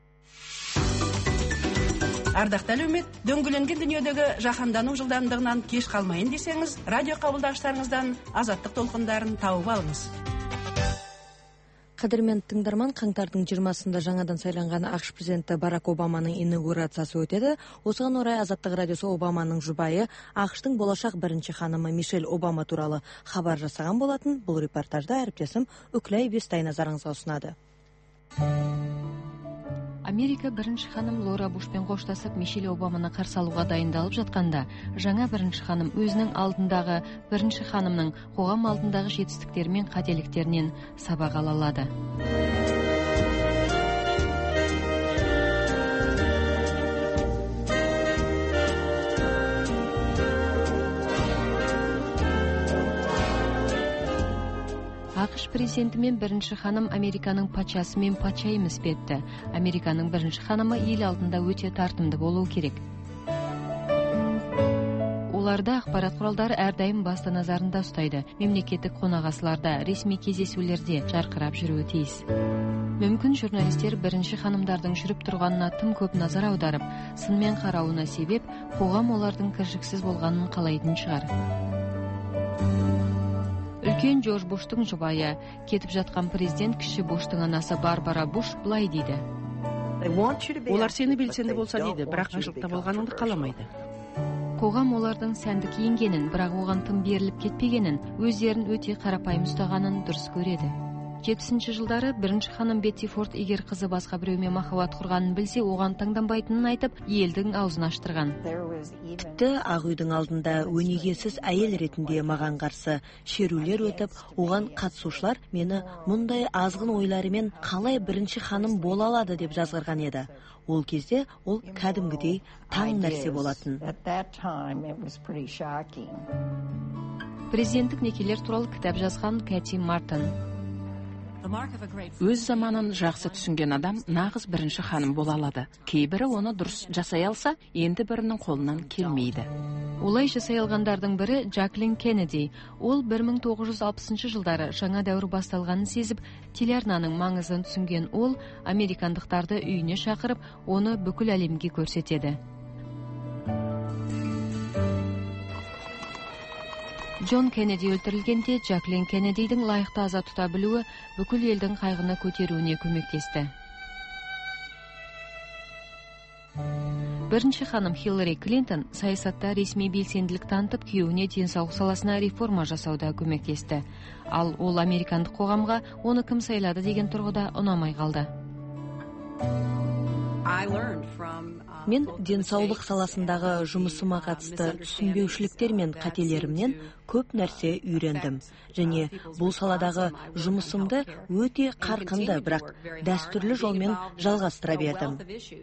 Ардақты әлеумет, дөңгеленген дүниедегі жаһандану жылдамдығынан кеш қалмайын десеңіз, радио қабылдағыштарыңыздан Азаттық толқындарын тауып алыңыз. Қадірмен тыңдарман, қаңтардың жиырмасында жаңадан сайланған ақш президенті Барак Обаманың инаугурациясы өтеді. Осыған орай Азаттық радиосы Обаманың жұбайы, ақштың болашақ бірінші ханымы Мишель Обама туралы хабар жасаған болатын. Бұл репортажда әріптесім Үкләй Бестай назарыңызға ұсынады. Америка бірінші ханым Лора Бушпен қоштасып Мишель Обаманы қарсы алуға дайындалып жатқанда, жаңа бірінші ханым өзінің алдындағы бірінші ханымның қоғам алдындағы жетістіктері мен қателіктерінен сабақ ала алады. ақш президенті мен бірінші ханым Американың патшасы мен патша емес бетті. Американың бірінші ханымы ел алдында өте тартымды болуы керек. Оларда ақпарат құралдары әрдайым басты назарында ұстайды. Мемлекеттік қонақасыларда, ресми кездесулерде жарқырап жүруі тиіс. Мүмкін журналистер бірінші ханымдардың жүріп тұрғанына тым көп назар аударып, сынмен қарауына себеп қоғам олардың кіршіксіз болғанын қалайтын шығар. Үлкен Джордж Буштың жұбайы, кетіп жатқан президент кіші Буштың анасы Барбара Буш былай дейді. Олар сені белсенді болса дейді, бірақ қашылықта болғаныңды қаламайды. Қоғам олардың сәнді киінгенін, бірақ оған тым беріліп кетпегенін, өздерін өте қарапайым ұстағанын дұрыс көреді. жетпісінші жылдары бірінші ханым Бетти Форд егер қызы басқа біреумен махаббат құрғанын білсе, оған таңданбайтынын айтып, елдің аузын аштырған. Тіпті Ақ үйдің алдында өнегесіз әйел ретінде маған қарсы шерулер өтіп, оған қатысушылар мені мұндай азғын ойларымен қалай бірінші ханым бола алады деп жазғырған еді. Ол кезде ол кәдімгідей таң нәрсе болатын. Президенттік некелер туралы кітап жазған Кэти Мартин. Өз заманын жақсы түсінген адам нағыз бірінші ханым бола алады. Кейбірі оны дұрыс жасай алса, енді бірінің қолынан келмейді. Олай жасай алғандардың бірі Джаклин Кеннеди. Ол бір мың тоғыз жүз алпысыншы жылдары жаңа дәуір басталғанын сезіп, телеарнаның маңызын түсінген ол американдықтарды үйіне шақырып, оны бүкіл әлемге көрсетеді. Джон Кеннеди өлтірілгенде Джаклин Кеннедидің лайықты аза тұта білуі бүкіл елдің қайғыны көтеруіне көмектесті. Бірінші ханым Хиллари Клинтон саясатта ресми белсенділік танытып, күйеуіне денсаулық саласына реформа жасауда көмектесті. Ал ол американдық қоғамға оны кім сайлады деген тұрғыда ұнамай қалды. Мен денсаулық саласындағы жұмысыма қатысты түсінбеушіліктер мен қателерімнен көп нәрсе үйрендім. Және бұл саладағы жұмысымды өте қарқынды, бірақ дәстүрлі жолмен жалғастыра бердім.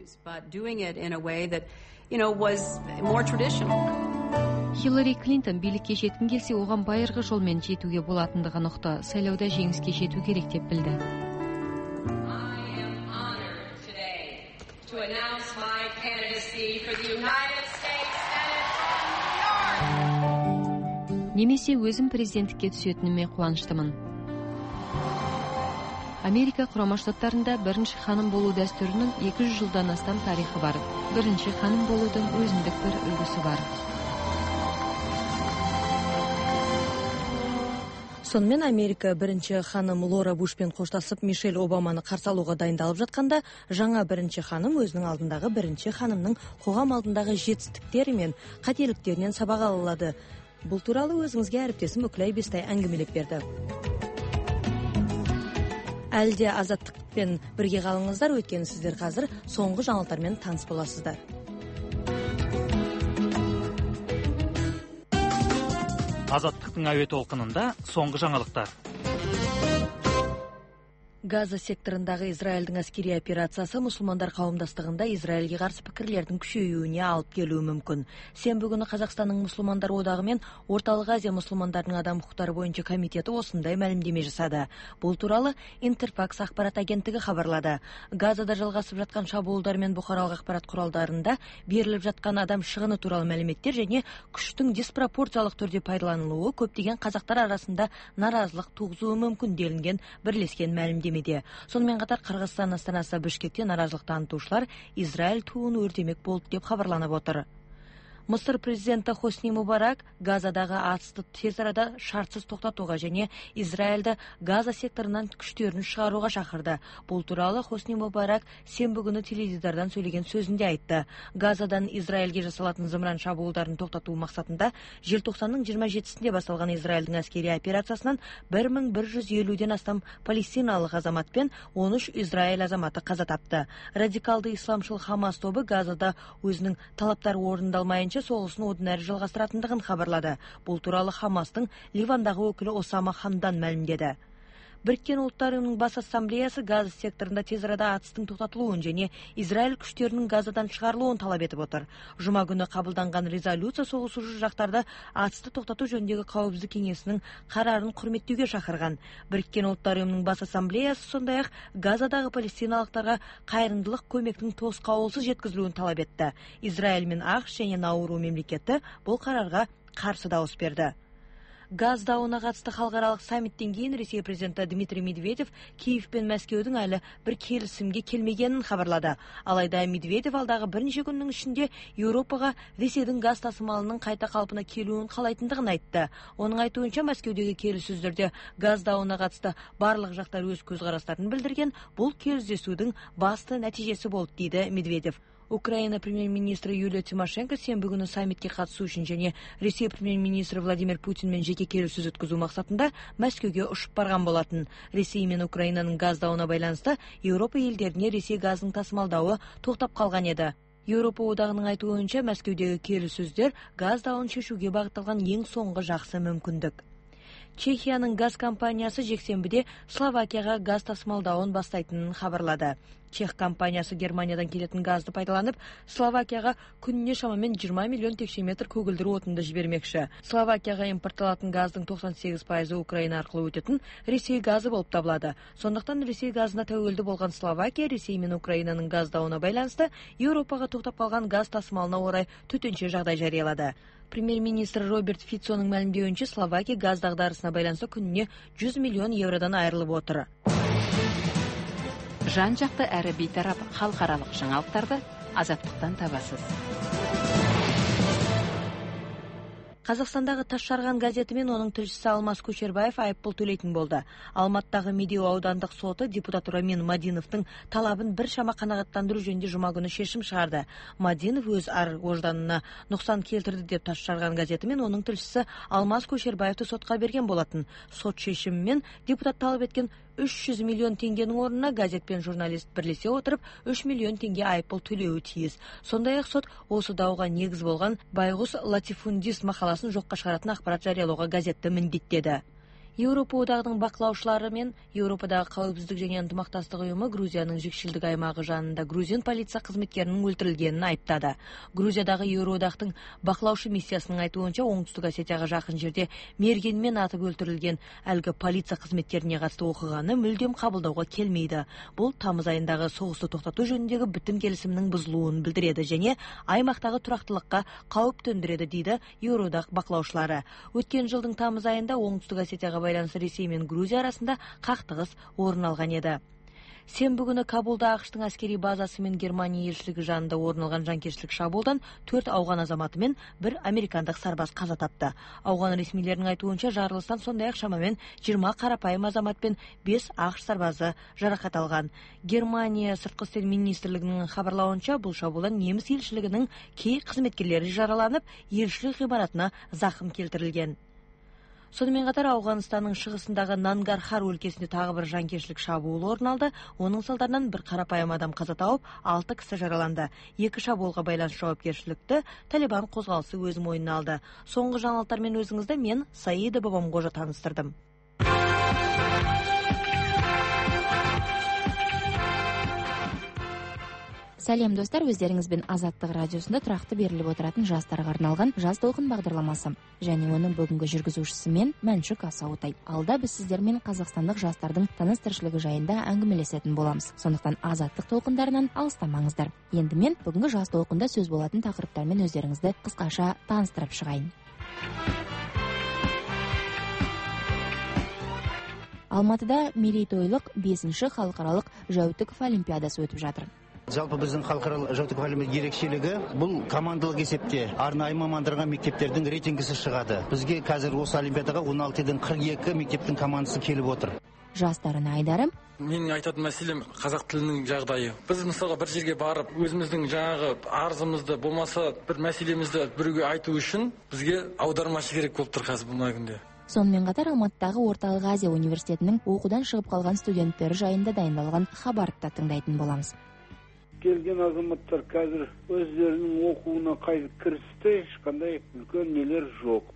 Хиллари Клинтон билікке жеткін келсе, оған байырғы жолмен жетуге болатындығын ұқты. Сайлауда жеңіске жету керек деп білді. announce my candidacy for the United States Senate from New York. Немесе өзім президенттікке түсетініме қуаныштымын. Америка Құрама Штаттарында бірінші ханым болу дәстүрінің екі жүз жылдан астам тарихы бар. Бірінші ханым болудың өзіндік бір үлгісі бар. Сонымен Америка бірінші ханым Лора Бушпен қоштасып Мишель Обаманы қарсы алуға дайындалып жатқанда, жаңа бірінші ханым өзінің алдындағы бірінші ханымның қоғам алдындағы жетістіктері мен қателіктерінен сабақ ала алады. Бұл туралы өзіңізге әріптесім Үкілай Бестай әңгімелеп берді. Әлде азаттықпен бірге қалыңыздар, өйткені сіздер қазір соңғы жаңалықтармен таныс боласыздар. Азаттықтың әуе толқынында соңғы жаңалықтар. Газа секторындағы Израильдің әскери операциясы мұсылмандар қауымдастығында Израильге қарсы пікірлердің күшеюіне алып келуі мүмкін. Сенбі күні Қазақстанның мұсылмандар одағы мен Орталық Азия мұсылмандарының адам құқықтары бойынша комитеті осындай мәлімдеме жасады. Бұл туралы Интерфакс ақпарат агенттігі хабарлады. Газада жалғасып жатқан шабуылдар мен бұқаралық ақпарат құралдарында беріліп жатқан адам шығыны туралы мәліметтер және күштің диспропорциялық түрде пайдаланылуы көптеген қазақтар арасында наразылық туғызуы мүмкін делінген бірлескен мәлімдеме. Сонымен қатар Қырғызстан астанасы Бішкекте наразылық танытушылар Израиль туын өртемек болды деп хабарланып отыр. Мысыр президенті Хосни Мубарак Газадағы атысты тез арада шартсыз тоқтатуға және Израильді Газа секторынан күштерін шығаруға шақырды. Бұл туралы Хосни Мубарак сенбі күні теледидардан сөйлеген сөзінде айтты. Газадан Израильге жасалатын зымыран шабуылдарын тоқтату мақсатында желтоқсанның жиырма жетісінде басталған Израильдің әскери операциясынан бір мың бір жүз елуден астам палестиналық азамат пен он үш Израиль азаматы қаза тапты. Радикалды исламшыл Хамас тобы Газада өзінің талаптары орындалмайынша соғысын одан әрі жалғастыратындығын хабарлады. Бұл туралы Хамастың Ливандағы өкілі Осама Хамдан мәлімдеді. Біріккен ұлттар ұйымының бас ассамблеясы Газа секторында тез арада атыстың тоқтатылуын және Израиль күштерінің Газадан шығарылуын талап етіп отыр. Жұма күні қабылданған резолюция соғысушы жақтарды атысты тоқтату жөніндегі қауіпсіздік кеңесінің қарарын құрметтеуге шақырған. Біріккен ұлттар ұйымының бас ассамблеясы сондай-ақ Газадағы палестиналықтарға қайырымдылық көмектің тосқауылсыз жеткізілуін талап етті. Израиль мен ақш және Науру мемлекеті бұл қарарға қарсы дауыс берді. Газ дауына қатысты халықаралық саммиттен кейін Ресей президенті Дмитрий Медведев Киев пен Мәскеудің әлі бір келісімге келмегенін хабарлады. Алайда Медведев алдағы бірнеше күннің ішінде Еуропаға Ресейдің газ тасымалының қайта қалпына келуін қалайтындығын айтты. Оның айтуынша Мәскеудегі келіссөздерде газ дауына қатысты барлық жақтар өз көзқарастарын білдірген, бұл кездесудің басты нәтижесі болды дейді Медведев. Украина премьер-министрі Юлия Тимошенко сенбі күні саммитке қатысу үшін және Ресей премьер-министрі Владимир Путинмен жеке келіссөз өткізу мақсатында Мәскеуге ұшып барған болатын. Ресей мен Украинаның газ дауына байланысты Еуропа елдеріне Ресей газының тасымалдауы тоқтап қалған еді. Еуропа одағының айтуынша Мәскеудегі келіссөздер газ дауын шешуге бағытталған ең соңғы жақсы мүмкіндік. Чехияның газ компаниясы жексенбіде Словакияға газ тасымалдауын бастайтынын хабарлады. Чех компаниясы Германиядан келетін газды пайдаланып, Словакияға күніне шамамен жиырма миллион текше метр көгілдір отынды жібермекші. Словакияға импортталатын газдың тоқсан сегіз пайызы Украина арқылы өтетін Ресей газы болып табылады. Сондықтан Ресей газына тәуелді болған Словакия Ресей мен Украинаның газ дауына байланысты Еуропаға тоқтап қалған газ тасымалына орай төтенше жағдай жариялады. Премьер-министр Роберт Фицоның мәлімдеуінше Словакия газ дағдарысына байланысты күніне жүз миллион евродан айырылып отыр. Жан-жақты әрі бейтарап халықаралық жаңалықтарды азаттықтан табасыз. Қазақстандағы Тасжарған газеті мен оның тілшісі Алмас Көшербаев айыппұл төлейтін болды. Алматыдағы Медеу аудандық соты депутат Рамин Мадиновтың талабын біршама қанағаттандыру жөнінде жұма күні шешім шығарды. Мадинов өз ар-ожданына нұқсан келтірді деп Тасжарған газеті мен оның тілшісі Алмас Көшербаевты сотқа берген болатын. Сот шешімімен депутат талап еткен үш жүз миллион теңгенің орнына газет пен журналист бірлесе отырып үш миллион теңге айыппұл төлеуі тиіс. Сондай-ақ сот осы дауға негіз болған Байғұс Латифундис мақаласын жоққа шығаратын ақпарат жариялауға газетті міндеттеді. Еуропа одағының бақылаушылары мен Еуропадағы қауіпсіздік және ынтымақтастық ұйымы Грузияның жекшілдік аймағы жанында грузин полиция қызметкерінің өлтірілгенін айыптады. Грузиядағы Еуроодақтың бақылаушы миссиясының айтуынша, Оңтүстік Осетияға жақын жерде мергенмен атып өлтірілген әлгі полиция қызметкеріне қатысты оқиғаны мүлдем қабылдауға келмейді. Бұл тамыз айындағы соғысты тоқтату жөніндегі бітім келісімінің бұзылуын білдіреді және аймақтағы тұрақтылыққа қауіп төндіреді, дейді Еуроодақ бақылаушылары. Өткен жылдың тамыз айында Оңтүстік Осетияға байланысты Ресей мен Грузия арасында қақтығыс орын алған еді. Сенбі күні Кабулда ақш-тың әскери базасы мен Германия елшілігі жанында орын алған жанкештілік шабуылдан төрт ауған азаматы мен бір американдық сарбаз қаза тапты. Ауған ресмилерінің айтуынша, жарылыстан сондай-ақ шамамен жиырма қарапайым азамат пен бес ақш сарбазы жарақат алған. Германия сыртқы істер министрлігінің хабарлауынша, бұл шабуылдан неміс елшілігінің кей қызметкерлері жараланып, елшілік ғимаратына зақым келтірілген. Сонымен қатар Ауғанстанның шығысындағы Нангархар өлкесінде тағы бір жанкештілік шабуыл орын алды. Оның салдарынан бір қарапайым адам қаза тауып, алты кісі жараланды. Екі шабуылға байланысты жауапкершілікті Талибан қозғалысы өз мойнына алды. Соңғы жаңалықтармен өзіңізді мен Саида Бабамғожа таныстырдым. Сәлем достар, өздеріңізбен Азаттық радиосында тұрақты беріліп отыратын жастарға арналған Жас толқын бағдарламасы. Және оның бүгінгі жүргізушісі мен Мәншүк Асаутай. Алда біз сіздермен қазақстандық жастардың тыныс-тіршілігі жайында әңгімелесетін боламыз. Сондықтан Азаттық толқындарынан алыстамаңыздар. Енді мен бүгінгі Жас толқында сөз болатын тақырыптармен өздеріңізді қысқаша таныстырып шығайын. Алматыда мерейтойлық бесінші халықаралық Жәутіков олимпиадасы өтіп жатыр. Жалпы біздің халықаралық Жәутіков олимпиада ерекшелігі бұл командалық есепте арнайы мамандырған мектептердің рейтингісі шығады. Бізге қазір осы олимпиадаға он алтыдан қырық екі мектептің командасы келіп отыр. Жастарына айдарым. Менің айтатын мәселем қазақ тілінің жағдайы. Біз мысалға бір жерге барып, өзіміздің жаңағы арызымызды болмаса бір мәселемізді біреуге айту үшін бізге аудармашы керек болып тұр қазір бұл күнде. Сонымен қатар Алматыдағы Орталық Азия университетінің оқудан шығып қалған студенттері жайында дайындалған хабарды тыңдайтын боламыз. Келген азаматтар қазір өздерінің оқуына қайтып кірісті, ешқандай үлкен нелер жоқ.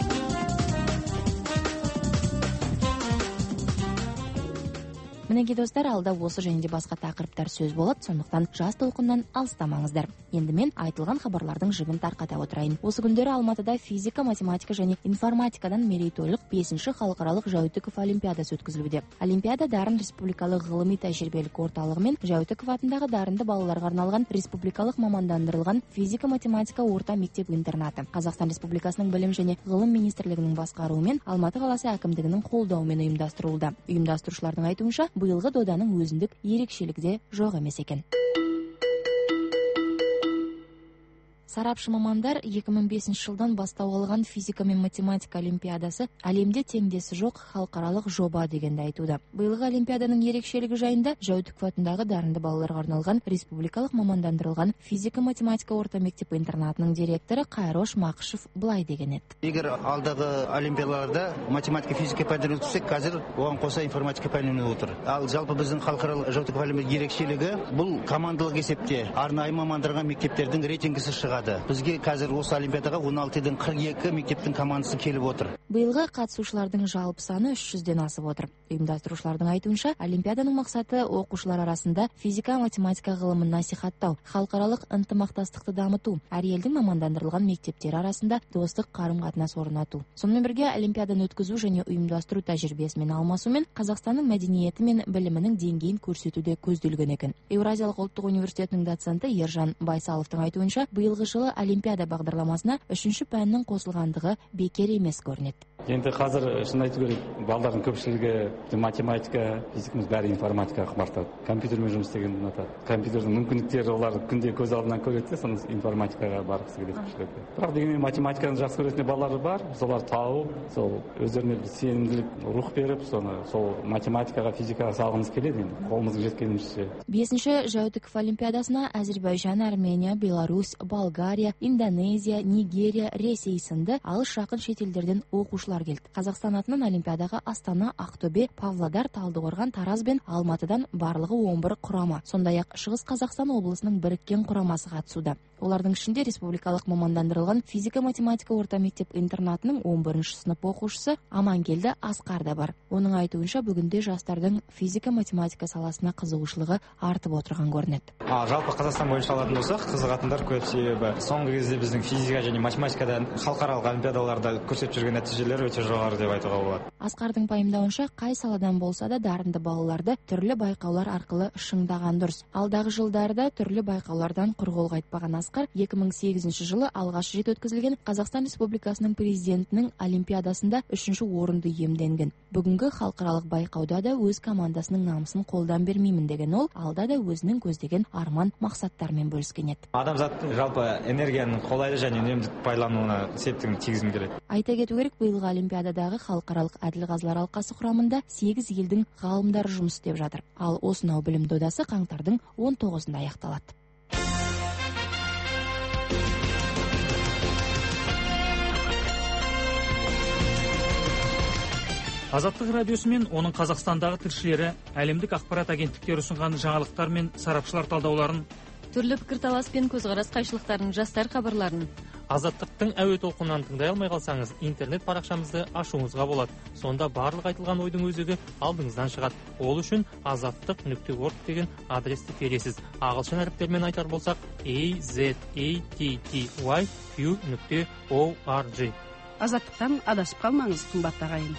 Мінеки достар, алда осы және де басқа тақырыптар сөз болады, сондықтан Жас толқыннан алыстамаңыздар. Енді мен айтылған хабарлардың жібін тарқата отырайын. Осы күндері Алматыда физика, математика және информатикадан мерейтойлық бесінші халықаралық Жәутіков олимпиадасы өткізілуде. Олимпиада Дарын республикалық ғылыми тәжірибелік орталығы мен Жәутіков атындағы дарынды балаларға арналған республикалық мамандандырылған физика-математика орта мектеп-интернаты Қазақстан Республикасының білім және ғылым министрлігінің басқаруымен Алматы қаласы әкімдігінің қолдауымен ұйымдастырылды. Ұйымдастырушылардың айтуынша, биылғы доданың өзіндік ерекшелігі жоқ емес екен. Сарапшы мамандар екі мың бесінші жылдан бастау алған физика мен математика олимпиадасы әлемде теңдесі жоқ халықаралық жоба дегенді айтуда. Биылғы олимпиаданың ерекшелігі жайында Жәутіков атындағы дарынды балаларға арналған республикалық мамандандырылған физика-математика орта мектеп-интернатының директоры Қайрош Мақышев былай деген еді. Егер алдағы олимпиадаларда математика, физика пәндері өтсек, қазір оған қоса информатика пәні отыр. Ал жалпы біздің халықаралық Жәутіков олимпиада ерекшелігі бұл командалық есепте арнайы мамандырған мектептердің рейтингісі шығады. Бізге қазір осы олимпиадаға он алтыдан қырық екі мектептің командасы келіп отыр. Биылғы қатысушылардың жалпы саны үш жүзден асып отыр. Ұйымдастырушылардың айтуынша, олимпиаданың мақсаты оқушылар арасында физика, математика ғылымын насихаттау, халықаралық ынтымақтастықты дамыту, әр елдің мамандандырылған мектептері арасында достық қарым-қатынас орнату. Сонымен бірге олимпиаданы өткізу және ұйымдастыру тәжірибесімен алмасумен Қазақстанның мәдениеті мен білімінің деңгейін көрсетуде көзделген екен. Еуразиялық ұлттық университетінің доценті Ержан Байсаловтың айтуынша, биылғы жылы олимпиада бағдарламасына үшінші пәннің қосылғандығы бекер емес көрінеді. Енді қазір шын айту керек, балдардың көпшілігі математика, физикамыз бәрі информатикаға қымартады. Компьютермен жұмыс істегенді ұнатады. Компьютердің мүмкіндіктері олар күнде көз алдынан көреді, соны информатикаға барғысы келеді. Бірақ дегенмен математиканы жақсы көретін балалар бар, солар тауып, сол өздеріне сенімділік рух беріп, соны сол математикаға, физикаға салғымыз келеді, енді қолымыздың жеткенінше. Бесінші Жәутіков олимпиадасына Әзербайжан, Армения, Беларусь, Болгария, Индонезия, Нигерия, Ресей сынды алыс жақын шетелдерден оқушылар келді. Қазақстан атынан олимпиадаға Астана, Ақтөбе, Павлодар, Талдықорған, Тараз бен Алматыдан барлығы он бір құрама. Сондай-ақ Шығыс Қазақстан облысының біріккен құрамасы қатысуда. Олардың ішінде республикалық мамандандырылған физика-математика орта мектеп интернатының он бірінші сынып оқушысы Амангелді Асқар да бар. Оның айтуынша бүгінде жастардың физика-математика саласына қызығушылығы артып отырған көрінеді. Жалпы Қазақстан бойынша алатын болсақ, қызығатындар көп, себебі соңғы кезде біздің физика және математикада халықаралық олимпиадаларда көрсетіп жүрген нәтижелер өте жоғары деп айтуға болады. Асқардың пайымдауынша, қай саладан болса да дарынды балаларды түрлі байқаулар арқылы шыңдаған дұрыс. Алдағы жылдарда түрлі байқаулардан құр қол қайтпаған Асқар екі мың сегізінші жылы алғаш рет өткізілген Қазақстан Республикасының президентінің олимпиадасында үшінші орынды иемденген. Бүгінгі халықаралық байқауда да өз командасының намысын қолдан бермеймін деген ол, алда да өзінің көздеген арман мақсаттармен бөліскен еді. Адамзаттың жалпы энергияның қолайлы және үнемді пайдалануына септігін тигізгім келеді. Айта кету керек, биылғы олимпиададағы халықаралық әділ қазылар алқасы құрамында сегіз елдің ғалымдары жұмыс істеп жатыр. Ал осынау білім додасы қаңтардың он тоғызында аяқталады. Азаттық радиосы мен оның Қазақстандағы тілшілері әлемдік ақпарат агенттіктері ұсынған жаңалықтар мен сарапшылар талдауларын, түрлі пікірталас пен көзқарас қайшылықтарын, жастар хабарларын Азаттықтың әуе толқынынан тыңдай алмай қалсаңыз, интернет парақшамызды ашуыңызға болады. Сонда барлық айтылған ойдың өзегі алдыңыздан шығады. Ол үшін азаттық нүкте орг деген адресті тересіз. Ағылшын әріптермен айтар болсақ a z a t t y q нүкте org. Азаттықтан адасып қалмаңыз, қымбатты ағайын.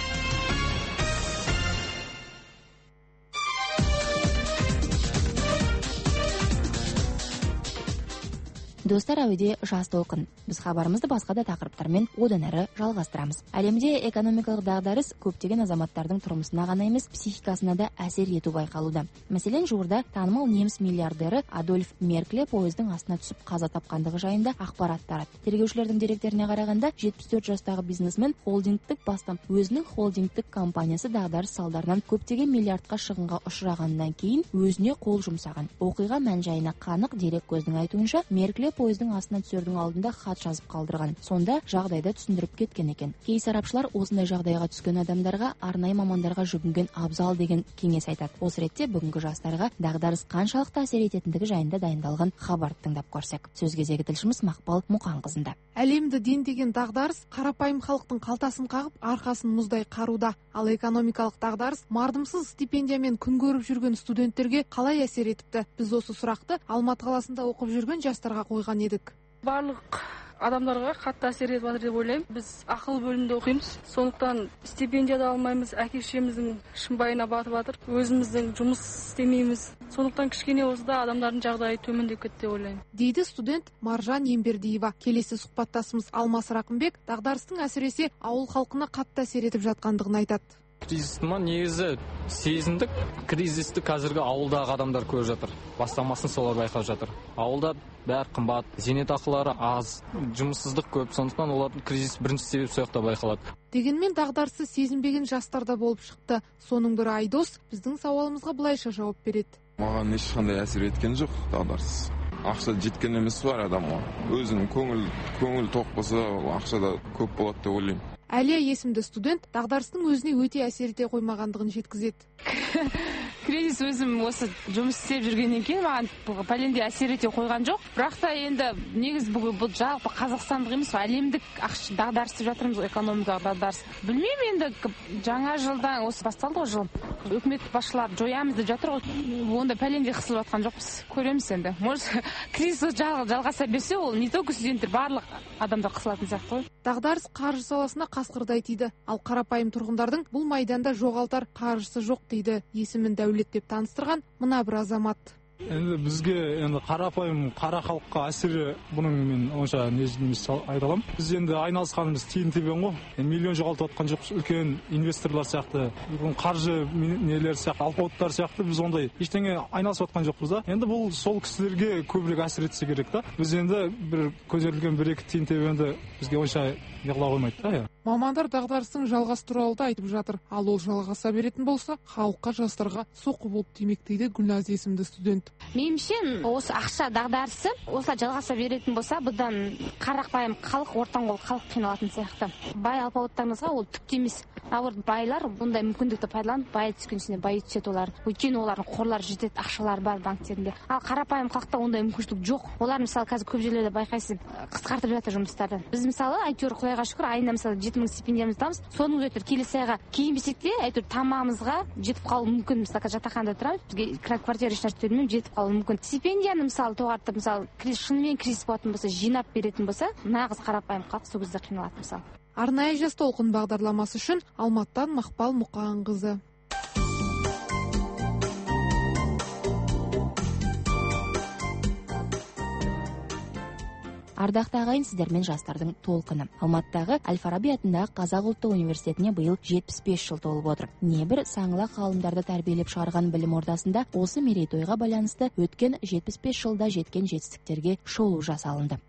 Достар, әуеде жас толқын. Біз хабарымызды басқа да тақырыптармен одан әрі жалғастырамыз. Әлемде экономикалық дағдарыс көптеген азаматтардың тұрмысына ғана емес, психикасына да әсер ету байқалуда. Мәселен, жуырда танымал неміс миллиардері Адольф Меркле пойыздың астына түсіп қаза тапқандығы жайында ақпарат тарады. Тергеушілердің деректеріне қарағанда, жетпіс төрт жастағы бизнесмен холдингтік бастам өзінің холдингтік компаниясы дағдарыс салдарынан көптеген миллиардқа шығынға ұшырағаннан кейін өзіне қол жұмсаған. Оқиға мән-жайына қанық дерек көздің айтуынша, Меркле пойыздың астына түсердің алдында хат жазып қалдырған. Сонда жағдайды түсіндіріп кеткен екен. Кей сарапшылар осындай жағдайға түскен адамдарға арнайы мамандарға жүгінген абзал деген кеңес айтады. Осы ретте бүгінгі жастарға дағдарыс қаншалықты әсер ететіндігі жайында дайындалған хабарды тыңдап көрсек. Сөз кезегі тілшіміз Мақпал Мұқанқызында. Әлемді дендеген дағдарыс қарапайым халықтың қалтасын қағып, арқасын мұздай қаруда. Ал экономикалық дағдарыс мардымсыз стипендиямен күн көріп жүрген студенттерге қалай әсер етіпті? Біз осы сұрақты Алматы қаласында оқып жүрген жастарға қойған едік. Барлық адамдарға қатты әсер етіп жатыр деп ойлаймын. Біз ақыл бөлімінде оқимыз, сондықтан стипендия да алмаймыз, әке-шешеміздің шымбайына батып жатыр, өзіміздің жұмыс істемейміз. Сондықтан кішкене болса да адамдардың жағдайы төмендеп кетті деп ойлаймын. Дейді студент Маржан Ембердиева. Келесі сұхбаттасымыз Алмас Рақымбек дағдарыстың әсіресе ауыл халқына қатты әсер етіп жатқандығын айтады. Кризисті ма негізі сезіндік. Кризисті қазіргі ауылдағы адамдар көріп жатыр. Бастамасын солар байқап жатыр. Ауылда бәрі қымбат, зейнетақылары аз, жұмыссыздық көп, сондықтан олардың кризис бірінші себеп сояқта байқалады. Дегенмен дағдарысы сезінбеген жастар да болып шықты. Соның бірі Айдос біздің сауалымызға былайша жауап береді. Маған ешқандай әсер еткен жоқ дағдарыс. Ақша жеткен емес бар адамға. Өзінің көңіл көңіл тоқ болса, ақша да көп болады деп ойлаймын. Әлия есімді студент дағдарыстың өзіне өте әсер ете қоймағандығын жеткізеді. Кризис өзім осы жұмыс істеп жүргеннен кейін маған пәлендей әсер ете қойған жоқ. Бірақ та енді негіз бұл жалпы қазақстандық емес, әлемдік ақш дағдарыс деп жатырмыз, экономикалық дағдарыс. Білмеймін, енді жаңа жылдан осы басталды ғой жыл. Үкімет басшылары жоямыз деп жатыр ғой. Онда пәлендей қысылып жатқан жоқпыз. Көреміз енді. Может, кризис жалғаса берсе, ол не только студенттер, барлық адамдар қысылатын сияқты ғой. Дағдарыс қаржы саласына қасқырдай тиді. Ал қарапайым тұрғындардың бұл майданда жоғалтар қаржысы жоқ дейді есімін Дәулет деп таныстырған мына бір азамат. Енді бізге енді қарапайым қара халыққа әсері бұның мен онша не айта аламын. Біз енді айналысқанымыз тиын тебен ғой. Миллион жоғалтып жатқан жоқпыз. Үлкен инвесторлар сияқты, қаржы нелер сияқты, алпауыттар сияқты біз ондай ештеңе айналысып жатқан жоқпыз да. Енді бұл сол кісілерге көбірек әсер етсе керек та. Біз енді бір көтерілген бір екі тиын тебенді бізге онша неғыла қоймайды да. Мамандар дағдарыстың жалғасы туралы да айтып жатыр. Ал ол жалғаса беретін болса, халыққа, жастарға соққы болып тимек дейді Гүлназ есімді студент. Меніңше, осы ақша дағдарысы осылай жалғаса беретін болса, бұдан қарапайым халық, ортан қол халық қиналатын сияқты. Бай алпауыттарымызға ол түк емес. Ауыр байлар бұндай мүмкіндікті пайдаланып, бай түскенсіне бай түседі олар. Өйткені олардың қорлар жетеді, ақшалар бар банктерінде. Ал қарапайым халықта ондай мүмкіншілік жоқ. Олар мысалы қазір көп жерлерде байқайсыз, қысқартып жатыр жұмыстарды. Біз мысалы әйтеуір Құдайға шүкір айына мысалы жеті мың стипендиямызды аламыз. Соның өтір келесі айға киінбесек те әйтеуір тамағымызға жетіп қалуы мүмкін. Мысалы жатақханада тұрамыз, бізге квартира ешнәрсе төлемей жетіп қалуы мүмкін. Стипендияны мысалы тоғартып, мысалы шынымен кризис болатын болса, жинап беретін болса, нағыз қарапайым халық сол кезде қиналады мысалы. Арнайы жас толқын бағдарламасы үшін Алматыдан Мақпал Мұқанқызы. Ардақты ағайын, сіздермен жастардың толқыны. Алматыдағы Әл-Фараби атындағы Қазақ ұлттық университетіне биыл жетпіс бес жыл толып отыр. Небір саңлақ ғалымдарды тәрбиелеп шығарған білім ордасында осы мерейтойға байланысты өткен жетпіс бес жылда жеткен жетістіктерге шолу жасалынды.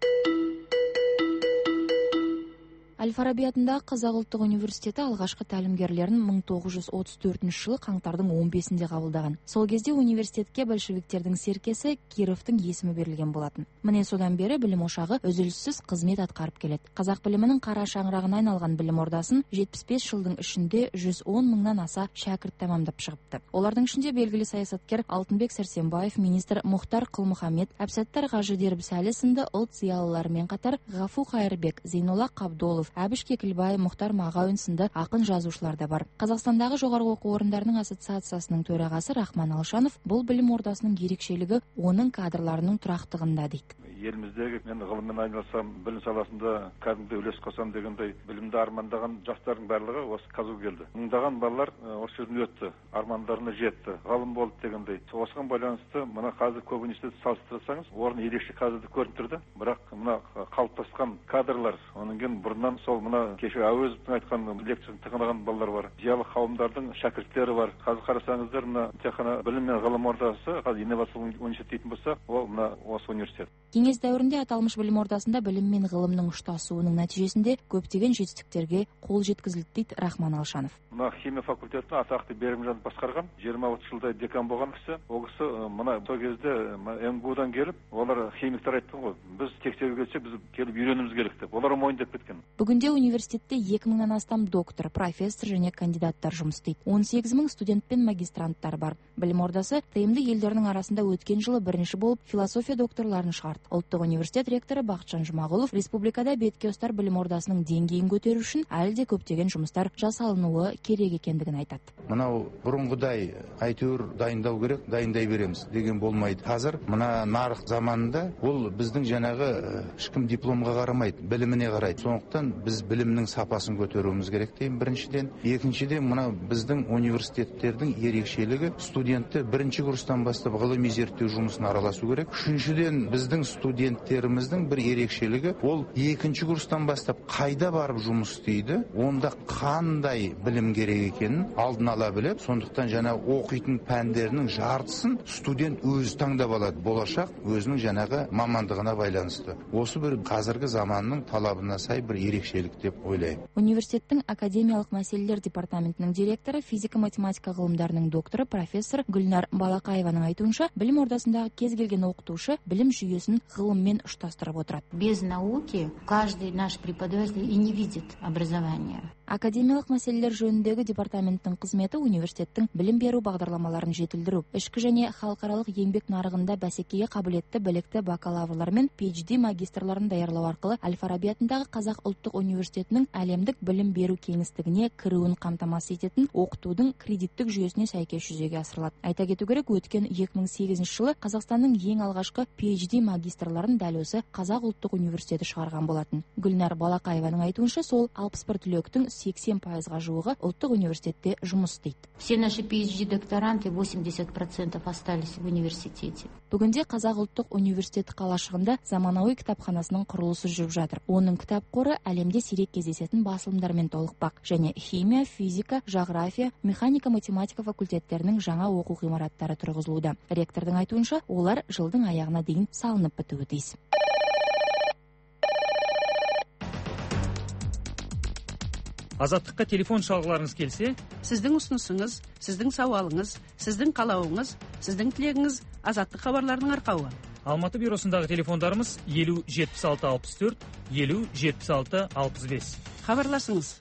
Әл-Фараби атындағы Қазақ ұлттық университеті алғашқы тәлімгерлерін мың тоғыз жүз отыз төртінші жылы қаңтардың он бесінде қабылдаған. Сол кезде университетке большевиктердің серкесі Кировтың есімі берілген болатын. Міне содан бері білім ошағы үзіліссіз қызмет атқарып келеді. Қазақ білімінің қара шаңырағына айналған білім ордасын жетпіс бес жылдың ішінде жүз он мыңнан аса шәкірт тамамдап шығыпты. Олардың ішінде белгілі саясаткер Алтынбек Сәрсенбаев, министр Мұхтар Құл-Мұхаммед, Әбсаттар Қажы Дербісәлі сынды ұлт зиялыларымен қатар Ғафу Қайырбек, Зейнолла Қабдолов, Әбіш Кекілбай, Мұхтар Мағауин сынды ақын жазушылар да бар. Қазақстандағы жоғарғы оқу орындарының ассоциациясының төрағасы Рахман Алшанов бұл білім ордасының ерекшелігі оның кадрларының тұрақтығында дейді. Еліміздегі мен ғылыммен айналысам, білім саласында кәдімгі үлес қосам дегендей білімді армандаған жастардың барлығы осы қазуға келді. Мыңдаған балалар осы жерден өтті, армандарына жетті, ғалым болды дегендей. Осыған байланысты мына қазір көп университетті салыстырсаңыз, орны ерекше қазірді көрініп тұрды. Бірақ мына қалыптасқан кадрлар, оның кейін бұрыннан сол мына кеше Әуезовтың айтқан лекциясын тыңдаған балалар бар. Зиялы қауымдардың шәкірттері бар. Қазір қарасаңыздар, мына тек қана білім мен ғылым ордасы, қазір инновациялық университет дейтін болса, ол мына осы университет. Кеңес дәуірінде аталмыш білім ордасында білім мен ғылымның ұштасуының нәтижесінде көптеген жетістіктерге қол жеткізілді дейді Рахман Алшанов. Мына химия факультетін атақты Берімжан басқарған, жиырма отыз жылдай декан болған кісі. Ол кісі мына сол кезде эм гэ удан келіп, олар химиктер айтқан ғой, біз тексеруге келсек, біз келіп үйренуіміз керек деп. Олар мойындап кеткен. Бүгінде университетте екі мыңнан астам доктор, профессор және кандидаттар жұмыс істейді. он сегіз мың студент пен магистранттар бар. Білім ордасы тмд елдерінің арасында өткен жылы бірінші болып философия докторларын шығарды. Ұлттық университет ректоры Бақытжан Жұмағұлов республикада бетке ұстар білім ордасының деңгейін көтеру үшін әлі де көптеген жұмыстар жасалынуы керек екендігін айтады. Мынау бұрынғыдай әйтеуір дайындау керек, дайындай береміз деген болмайды. Қазір мына нарық заманында ол біздің жаңағы ешкім дипломға қарамайды, біліміне қарайды. Сондықтан біз білімнің сапасын көтеруіміз керек деймін біріншіден. Екіншіден, мына біздің университеттердің ерекшелігі студентті бірінші курстан бастап ғылыми зерттеу жұмысын араласу керек. Үшіншіден, біздің студенттеріміздің бір ерекшелігі ол екінші курстан бастап қайда барып жұмыс істейді, онда қандай білім керек екенін алдын ала біліп, сондықтан жаңа оқитын пәндерінің жартысын студент өзі таңдап алады. Болашақ өзінің жаңағы мамандығына байланысты. Осы бір қазіргі заманның талабына сай бір ерекшелік деп ойлаймын. Университеттің академиялық мәселелер департаментінің директоры, физика-математика ғылымдарының докторы профессор Гүлнар Балақаеваның айтуынша, білім ордасындағы кез келген оқытушы білім жүйесін ғылыммен ұштастырып отырады. Без науки каждый наш преподаватель и не видит образования. Академиялық мәселелер жөніндегі департаменттің қызметі университеттің білім беру бағдарламаларын жетілдіру, ішкі және халықаралық еңбек нарығында бәсекеге қабілетті білікті бакалаврлар мен пи эйч ди магистрларын даярлау арқылы Әл-Фараби атындағы Қазақ ұлттық университетінің әлемдік білім беру кеңістігіне кіруін қамтамасыз ететін оқытудың кредиттік жүйесіне сәйкес жүзеге асырылады. Айта кету керек, өткен екі мың сегізінші жылы Қазақстанның ең алғашқы пи эйч ди магистрларын дәл осы Қазақ ұлттық университеті шығарған болатын. Гүлнар Балақаеваның айтуынша, сол алпыс бір түлектің сексен пайызға жуығы ұлттық университетте жұмыс істейді. Все наши пи эйч ди докторанты восемьдесят процентов остались в университете. Бүгінде Қазақ ұлттық университеті қалашығында заманауи кітапханасының құрылысы жүріп жатыр. Оның кітап қоры әлемде сирек кездесетін басылымдармен толықпақ және химия, физика, жағрафия, механика, математика факультеттерінің жаңа оқу ғимараттары тұрғызылуда. Ректордың айтуынша, олар жылдың аяғына дейін салынып бітуі тиіс. Азаттыққа телефон шалғыларыңыз келсе, сіздің ұсынысыңыз, сіздің сауалыңыз, сіздің қалауыңыз, сіздің тілегіңіз Азаттық хабарларының арқауы. Алматы бюросындағы телефондарымыз елу жетпіс алты алпыс төрт, елу жетпіс алты алпыс бес. Хабарласыңыз.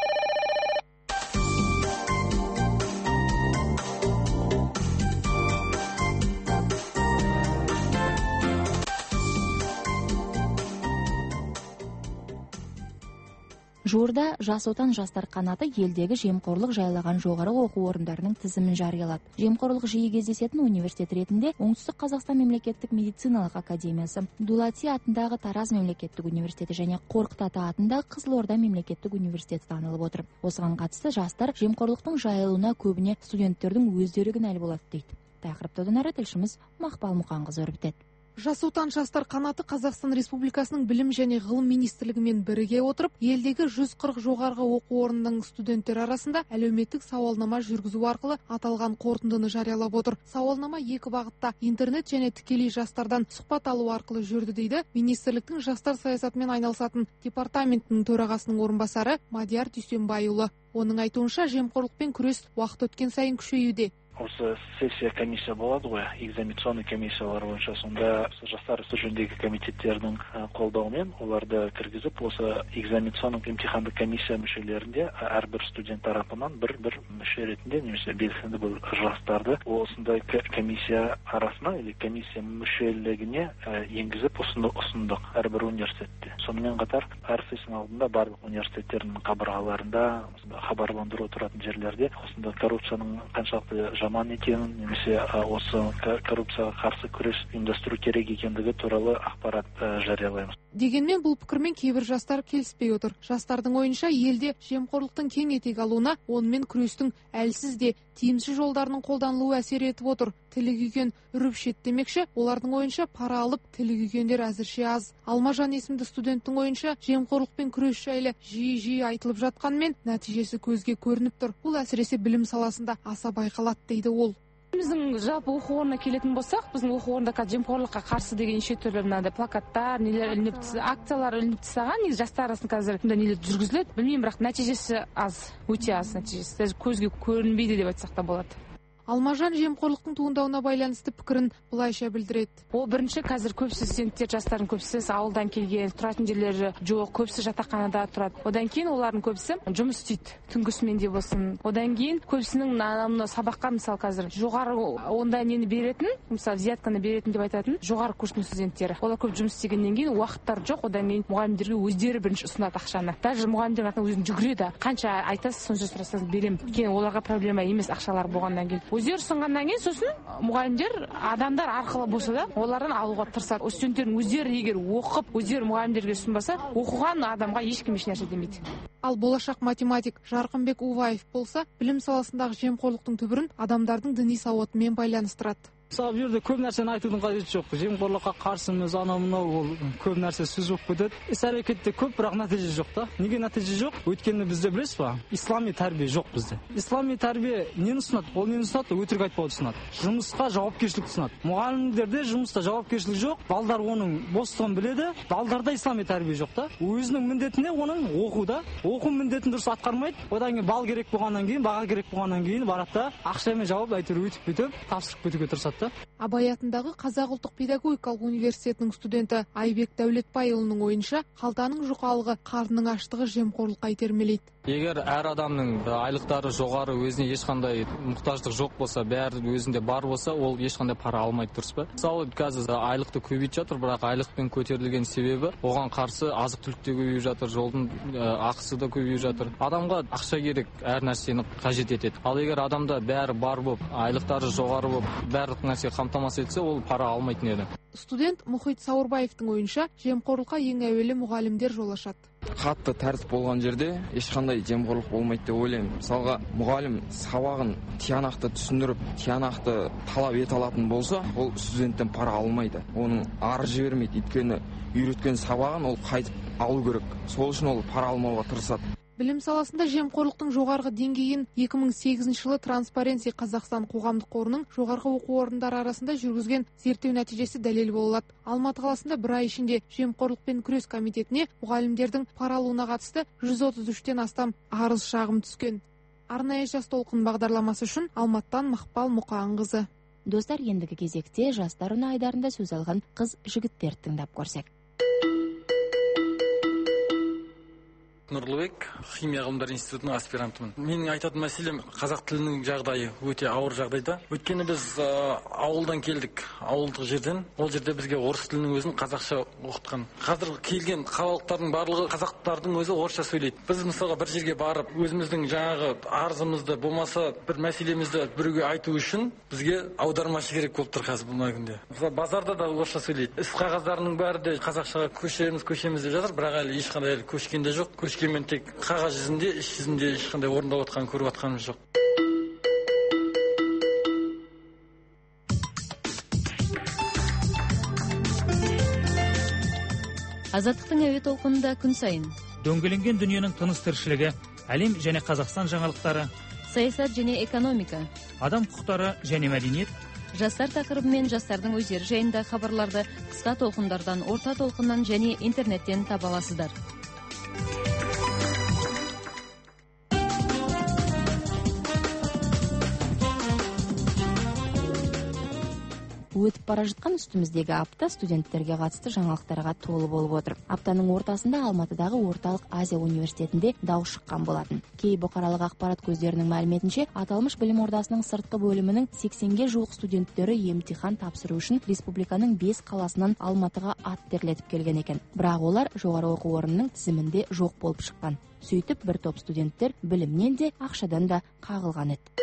Жуырда Жас отан жастар қанаты елдегі жемқорлық жайлаған жоғары оқу орындарының тізімін жариялады. Жемқорлық жиі кездесетін университет ретінде Оңтүстік Қазақстан мемлекеттік медициналық академиясы, Дулати атындағы Тараз мемлекеттік университеті және Қорқыт ата атындағы Қызылорда мемлекеттік университеті танылып отыр. Осыған қатысты жастар жемқорлықтың жайылуына көбіне студенттердің өздері кінәлі болады дейді. Тақырыпты одан әрі тілшіміз Мақпал Мұқанқызы өрбітеді. Жас отан жастар қанаты Қазақстан Республикасының білім және ғылым министрлігімен біріге отырып, елдегі жүз қырық жоғарғы оқу орнының студенттері арасында әлеуметтік сауалнама жүргізу арқылы аталған қорытындыны жариялап отыр. Сауалнама екі бағытта интернет және тікелей жастардан сұхбат алу арқылы жүрді дейді министрліктің жастар саясатымен айналысатын департаментінің төрағасының орынбасары Мадияр Дүйсенбайұлы. Оның айтуынша жемқорлықпен күрес уақыт өткен сайын күшеюде. Осы сессия комиссия болады ғой, экзаменационный комиссиялар бойынша, сонда жастар ісі жөніндегі комитеттердің қолдауымен оларды кіргізіп, осы экзаменационный емтихандық комиссия мүшелерінде әрбір студент тарапынан бір-бір мүше ретінде немесе белсенді бұл жастарды осындай комиссия арасына или комиссия мүшелігіне енгізіп ұсындық әрбір университетте. Сонымен қатар әр сессияның алдында барлық университеттердің қабырғаларында хабарландыру тұратын жерлерде осындай коррупцияның қаншалықты жаман екенін, немесе осы коррупцияға қарсы күрес ұйымдастыру керек екендігі туралы ақпарат жариялаймыз. Дегенмен бұл пікірмен кейбір жастар келіспей отыр. Жастардың ойынша елде жемқорлықтың кең етек алуына, онымен күрестің әлсіз де тиімсіз жолдарының қолданылуы әсер етіп отыр. Тілі күйген үріп шет демекші, олардың ойынша пара алып тілі күйгендер әзірше аз. Алмажан есімді студенттің ойынша жемқорлықпен күрес жайлы жиі-жиі айтылып жатқанмен нәтижесі көзге көрініп тұр. Бұл әсіресе білім саласында аса байқалады дейді ол. Біздің жалпы оқу орнына келетін болсақ, біздің оқу орнында жемқорлыққа қарсы деген неше түрлі мынандай плакаттар, нелер ілініп, акциялар ілініп тастаған, жастар арасында қазір нелер жүргізіледі. Білмеймін, бірақ нәтижесі аз, өте аз нәтижесі. Даже көзге көрінбейді деп айтсақ та болады. Алмажан жемқорлықтың туындауына байланысты пікірін былайша білдіреді. Ол бірінші қазір көбісі студенттер, жастардың көбісі ауылдан келген, тұратын жерлері жоқ, көбісі жатақханада тұрады. Одан кейін олардың көбісі жұмыс істейді, түнгісімен де болсын. Одан кейін көбісінің мына сабаққа мысалы қазір жоғары онда нені беретін, мысалы взятканы беретін деп айтатын жоғары курстың студенттері. Олар көп жұмыс істегеннен кейін уақыттары жоқ, одан кейін мұғалімдерге өздері бірінші ұсынады ақшаны. Даже мұғалімдер өзін жүгіреді, қанша айтасыз сонша сұрасаңыз беремін. Кейін оларға проблема емес ақшалар болғаннан кейін. Өздері ұсынғаннан кейін сосын мұғалімдер адамдар арқылы болса да олардан алуға тырысады. Студенттердің өздері егер оқып, өздері мұғалімдерге ұсынбаса, оқыған адамға ешкім еш нәрсе демейді. Ал болашақ математик Жарқынбек Уваев болса, білім саласындағы жемқорлықтың түбірін адамдардың діни сауатымен байланыстырады. Мысалы, бұл жерде көп нәрсені айтудың қажеті жоқ. Жемқорлыққа қарсымыз, анау мынау, ол көп нәрсе сөз болып кетеді. Іс әрекетте көп, бірақ нәтиже жоқ та. Неге нәтиже жоқ? Өйткені бізде білесіз ба? Ислами тәрбие жоқ бізде. Ислами тәрбие нені ұсынады? Ол нені ұсынады? Өтірік айтпауды ұсынады. Жұмысқа жауапкершілікті ұсынады. Мұғалімдерде жұмыста жауапкершілік жоқ. Балдар оның бостығын біледі. Балдарда ислами тәрбие жоқ та. Өзінің міндетіне оның оқуда, оқу міндетін дұрыс атқармайды. Одан кейін бал керек болғаннан кейін, баға керек болғаннан кейін барады да ақшамен жауап әйтеуір өтіп кетіп, тапсырып кетуге тырысады. Абай атындағы Қазақ ұлттық педагогикалық университетінің студенті Айбек Дәулетбайұлының ойынша, қалтаның жұқалығы, қарнның аштығы жемқорлыққа итермелейді. Егер әр адамның айлықтары жоғары, өзіне ешқандай мұқтаждық жоқ болса, бәрі өзінде бар болса, ол ешқандай пара алмайды, дұрыс па? Мысалы, қазір айлықты көбейіп жатыр, бірақ айлықпен көтерілген себебі оған қарсы азық-түлік те көбейіп жатыр, жолдың ақысы да көбейіп жатыр. Адамға ақша керек, әр нәрсені қажет етеді. Ал егер адамда бәрі бар болып, айлықтары жоғары болып, барлық нәрсе қамтамасыз етсе, ол пара алмайтын еді. Студент Мұхит Сауырбаевтың ойынша, жемқорлыққа ең әуелі мұғалімдер жол ашады. Қатты тәртіп болған жерде ешқандай жемқорлық болмайды деп ойлаймын. Мысалға, мұғалім сабағын тиянақты түсіндіріп, тиянақты талап ете алатын болса, ол студенттен пара алмайды. Оның ары жібермейді, өйткені үйреткен сабағын ол қайтып алу керек. Сол үшін ол пара алмауға тырысады. Білім саласында жемқорлықтың жоғарғы деңгейін екі мың сегізінші жылы Transparency Қазақстан қоғамдық қорының жоғарғы оқу орындары арасында жүргізген зерттеу нәтижесі дәлел бола алады. Алматы қаласында бір ай ішінде жемқорлықпен күрес комитетіне мұғалімдердің пара алуына қатысты жүз отыз үштен астам арыз шағым түскен. Арнайы жас толқын бағдарламасы үшін Алматыдан Мақпал Мұқанқызы. Достар, ендігі кезекте жастар үні айдарында сөз алған қыз жігіттерді тыңдап көрсек. Нұрлыбек, химия ғылымдар институтының аспирантымын. Менің айтатын мәселем қазақ тілінің жағдайы өте ауыр жағдайда. Өйткені біз ауылдан келдік, ауылдық жерден. Ол жерде бізге орыс тілінің өзін қазақша оқытқан. Қазір келген қалалықтардың барлығы қазақтардың өзі орысша сөйлейді. Біз мысалға бір жерге барып, өзіміздің жаңағы арызымызды болмаса бір мәселемізді біреуге айту үшін бізге аудармашы керек болып тұр қазір бұл күнде. Мысалы базарда да орысша сөйлейді. Іс қағаздарының бәрі де қазақшаға көшеміз, көшеміз деп жатыр, бірақ әлі ешқандай әлі көшкен де жоқ. Көшкенмен тек қағаз жүзінде, іс жүзінде ешқандай орындап отқан, көріп отқанымыз жоқ. Азаттықтың әуе толқынында күн сайын дөңгеленген дүниенің тыныс тіршілігі, әлем және Қазақстан жаңалықтары, саясат және экономика, адам құқықтары және мәдениет, жастар тақырыбы мен жастардың өздері жайында хабарларды қысқа толқындардан, орта толқыннан және интернеттен таба аласыздар. Өтіп бара жатқан үстіміздегі апта студенттерге қатысты жаңалықтарға толы болып отыр. Аптаның ортасында Алматыдағы Орталық Азия университетінде дау шыққан болатын. Кей бұқаралық ақпарат көздерінің мәліметінше, аталмыш білім ордасының сыртқы бөлімінің сексенге жуық студенттері емтихан тапсыру үшін республиканың бес қаласынан Алматыға ат терлетіп келген екен. Бірақ олар жоғары оқу орнының тізімінде жоқ болып шыққан. Сөйтіп бір топ студенттер білімнен де ақшадан да қағылған еді.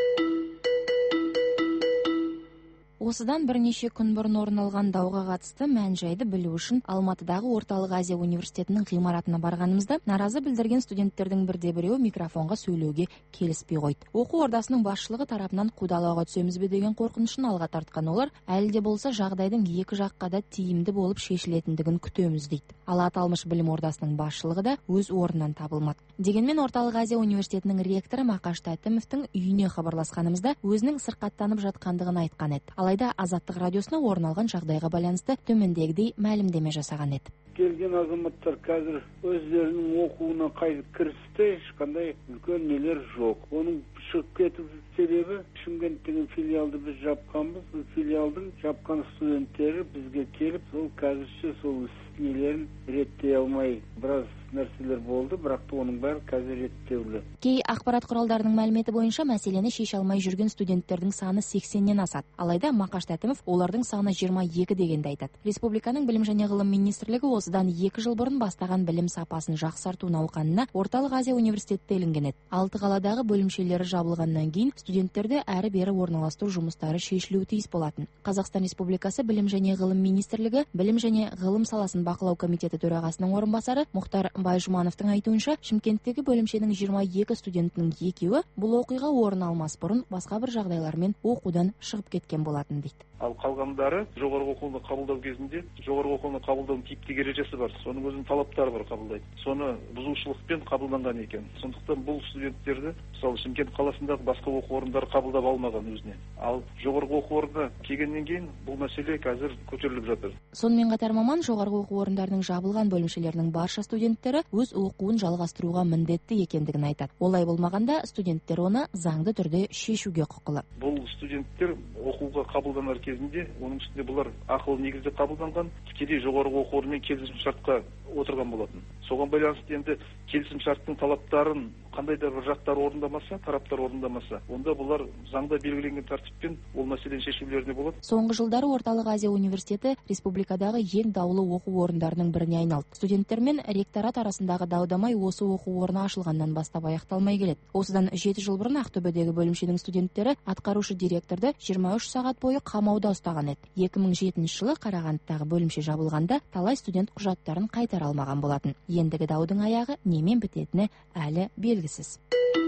Осыдан бірнеше күн бұрын орын алған дауға қатысты мән-жайды білу үшін Алматыдағы Орталық Азия университетінің ғимаратына барғанымызда наразы білдірген студенттердің бірде біреуі микрофонға сөйлеуге келіспей қойды. Оқу ордасының басшылығы тарапынан қудалауға түсеміз бе деген қорқынышын алға тартқан олар, әлі де болса жағдайдың екі жаққа да тиімді болып шешілетіндігін күтеміз дейді. Ал аталмыш білім ордасының басшылығы да өз орнынан табылмады. Дегенмен Орталық Азия университетінің ректоры Мақаш Тәтімовтің үйіне хабарласқанымызда өзінің сырқаттанып жатқандығын айтқан еді. Алайда Азаттық радиосына орын алған жағдайға байланысты төмендегідей мәлімдеме жасаған еді. Келген азаматтар қазір өздерінің оқуына қайтып кірісті, ешқандай үлкен нелер жоқ. Оның шығып кету себебі Шымкенттегі филиалды біз жапқанбыз. Бұл филиалдың жапқан студенттері бізге келіп, сол қазірше сол нелерін реттей алмай біраз нәрселер болды, бірақ оның бәрі қазір реттеулі. Кей ақпарат құралдарының мәліметі бойынша мәселені шеше алмай жүрген студенттердің саны сексеннен асады. Алайда Мақаш Тәтімов олардың саны жиырма екі дегенді айтады. Республиканың білім және ғылым министрлігі осыдан екі жыл бұрын бастаған білім сапасын жақсарту науқанына Орталық Азия университетте ілінген еді. Алты қаладағы бөлімшелері жабылғаннан кейін студенттерді әрі-бері орналастыру жұмыстары шешілуі тиіс болатын. Қазақстан Республикасы білім және ғылым министрлігі білім және ғылым саласын бақылау комитеті төрағасының орынбасары Мұхтар Байжұмановтың айтуынша, Шымкенттегі бөлімшенің жиырма екі студентінің екеуі бұл оқиға орын алмас бұрын басқа бір жағдайлармен оқудан шығып кеткен болатын дейді. Ал қалғандары жоғарғы оқуны қабылдау кезінде жоғарғы оқуны қабылдаудың типтік ережесі бар. Соның өзінің талаптары бар қабылдайды. Соны бұзушылықпен қабылданған екен. Сондықтан бұл студенттерді мысалы Шымкент қаласындағы басқа оқу орындары қабылдап алмаған өзіне. Ал жоғарғы оқу орнына келгеннен кейін бұл мәселе қазір көтеріліп жатыр. Сонымен қатар маман жоғарғы оқу орындарының жабылған бөлімшелерінің барша студенттері өз оқуын жалғастыруға міндетті екендігін айтады. Олай болмағанда студенттер оны заңды түрде шешуге құқылы. Бұл студенттер оқуға қабылданар кезінде, оның үстінде бұлар ақылы негізде қабылданған, тікелей жоғарғы оқу орнымен келісім шартқа отырған болатын. Соған байланысты енді келісім шарттың талаптарын қандай да бір жақтар орындамаса, тараптар орындамаса, онда бұлар заңда белгіленген тәртіппен ол мәселені шешулеріне болады. Соңғы жылдары Орталық Азия университеті республикадағы ең даулы оқу орындарының біріне айналды. Студенттер мен ректорат арасындағы дау-дамай осы оқу орны ашылғаннан бастап аяқталмай келеді. Осыдан жеті жыл бұрын Ақтөбедегі бөлімшенің студенттері атқарушы директорды жиырма үш сағат бойы қамауда ұстаған еді. екі мың жетінші жылы Қарағандыдағы бөлімше жабылғанда талай студент құжаттарын қайтара алмаған болатын. Ендігі даудың аяғы немен бітетіні әлі белгісіз.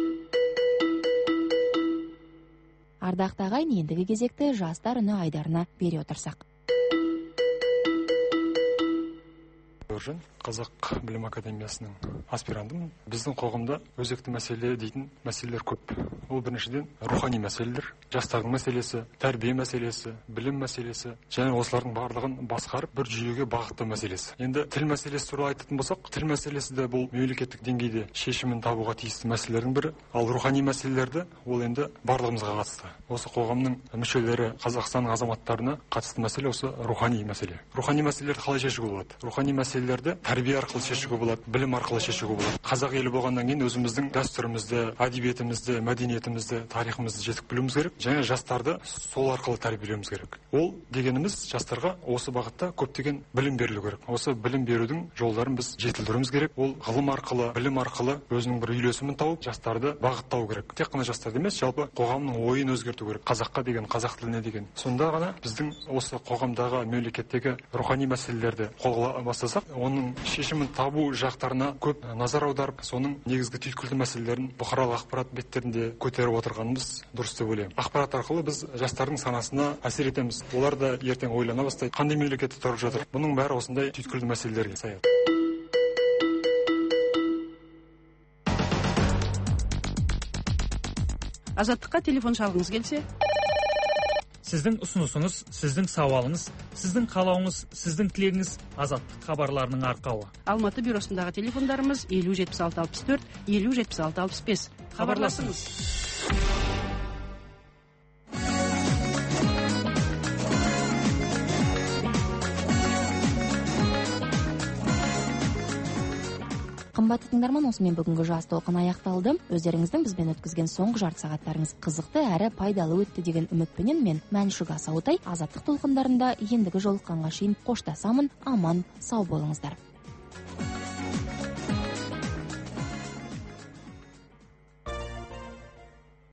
Ардақты ағайын, ендігі кезекті жастар үні айдарына бере отырсақ. бауыржан, Қазақ білім академиясының аспирантымын. Біздің қоғамда өзекті мәселе дейтін мәселелер көп. Ол біріншіден рухани мәселелер, жастардың мәселесі, тәрбие мәселесі, білім мәселесі, және осылардың барлығын басқарып бір жүйеге бағыттау мәселесі. Енді тіл мәселесі туралы айтатын болсақ, тіл мәселесі де бұл мемлекеттік деңгейде шешімін табуға тиісті мәселелердің бірі. Ал рухани мәселелерді ол енді барлығымызға қатысты. Осы қоғамның мүшелері, Қазақстанның азаматтарына қатысты мәселе осы рухани мәселе. Рухани мәселелерді қалай шешуге болады? Рухани мәселелерді тәрбие арқылы шешуге болады, білім арқылы шешуге болады. Қазақ елі болғаннан кейін өзіміздің дәстүрімізді, әдебиетімізді, мәдениетімізді, тарихымызды жетік білуіміз керек, және жастарды сол арқылы тәрбиелеуіміз керек. Ол дегеніміз жастарға осы бағытта көптеген білім берілу керек. Осы білім берудің жолдарын біз жетілдіруіміз керек. Ол ғылым арқылы, білім арқылы өзінің бір үйлесімін тауып, жастарды бағыттау керек. Тек қана жастарды емес, жалпы қоғамның ойын өзгерту керек. Қазаққа деген, қазақ тіліне деген. Сонда ғана біздің осы қоғамдағы, мемлекеттегі рухани мәселелерді қолға бастасақ, оның шешімін табу жақтарына көп назар аударып, соның негізгі түйткілді мәселелерін бұқаралық ақпарат беттерінде көтеріп отырғанымыз дұрыс деп ойлаймын. Ақпарат арқылы біз жастардың санасына әсер етеміз. Олар да ертең ойлана бастайды, қандай мемлекетте тұрып жатыр. Бұның бәрі осындай түйткілді мәселелерге саяды. Азаттыққа телефон шалғыңыз келсе? Сіздің ұсынысыңыз, сіздің сауалыңыз, сіздің қалауыңыз, сіздің тілегіңіз Азаттық хабарларының арқауы. Алматы бюросындағы телефондарымыз елу жетпіс алты алпыс төрт, елу жетпіс алты алпыс бес. Хабарласыңыз. Қымбатты тыңдарман, осымен бүгінгі жас толқын аяқталды. Өздеріңіздің бізбен өткізген соңғы жарты сағаттарыңыз қызықты әрі пайдалы өтті деген үмітпенен мен Мәншүк Асауытай Азаттық толқындарында ендігі жолыққанға шейін қоштасамын. Аман, сау болыңыздар.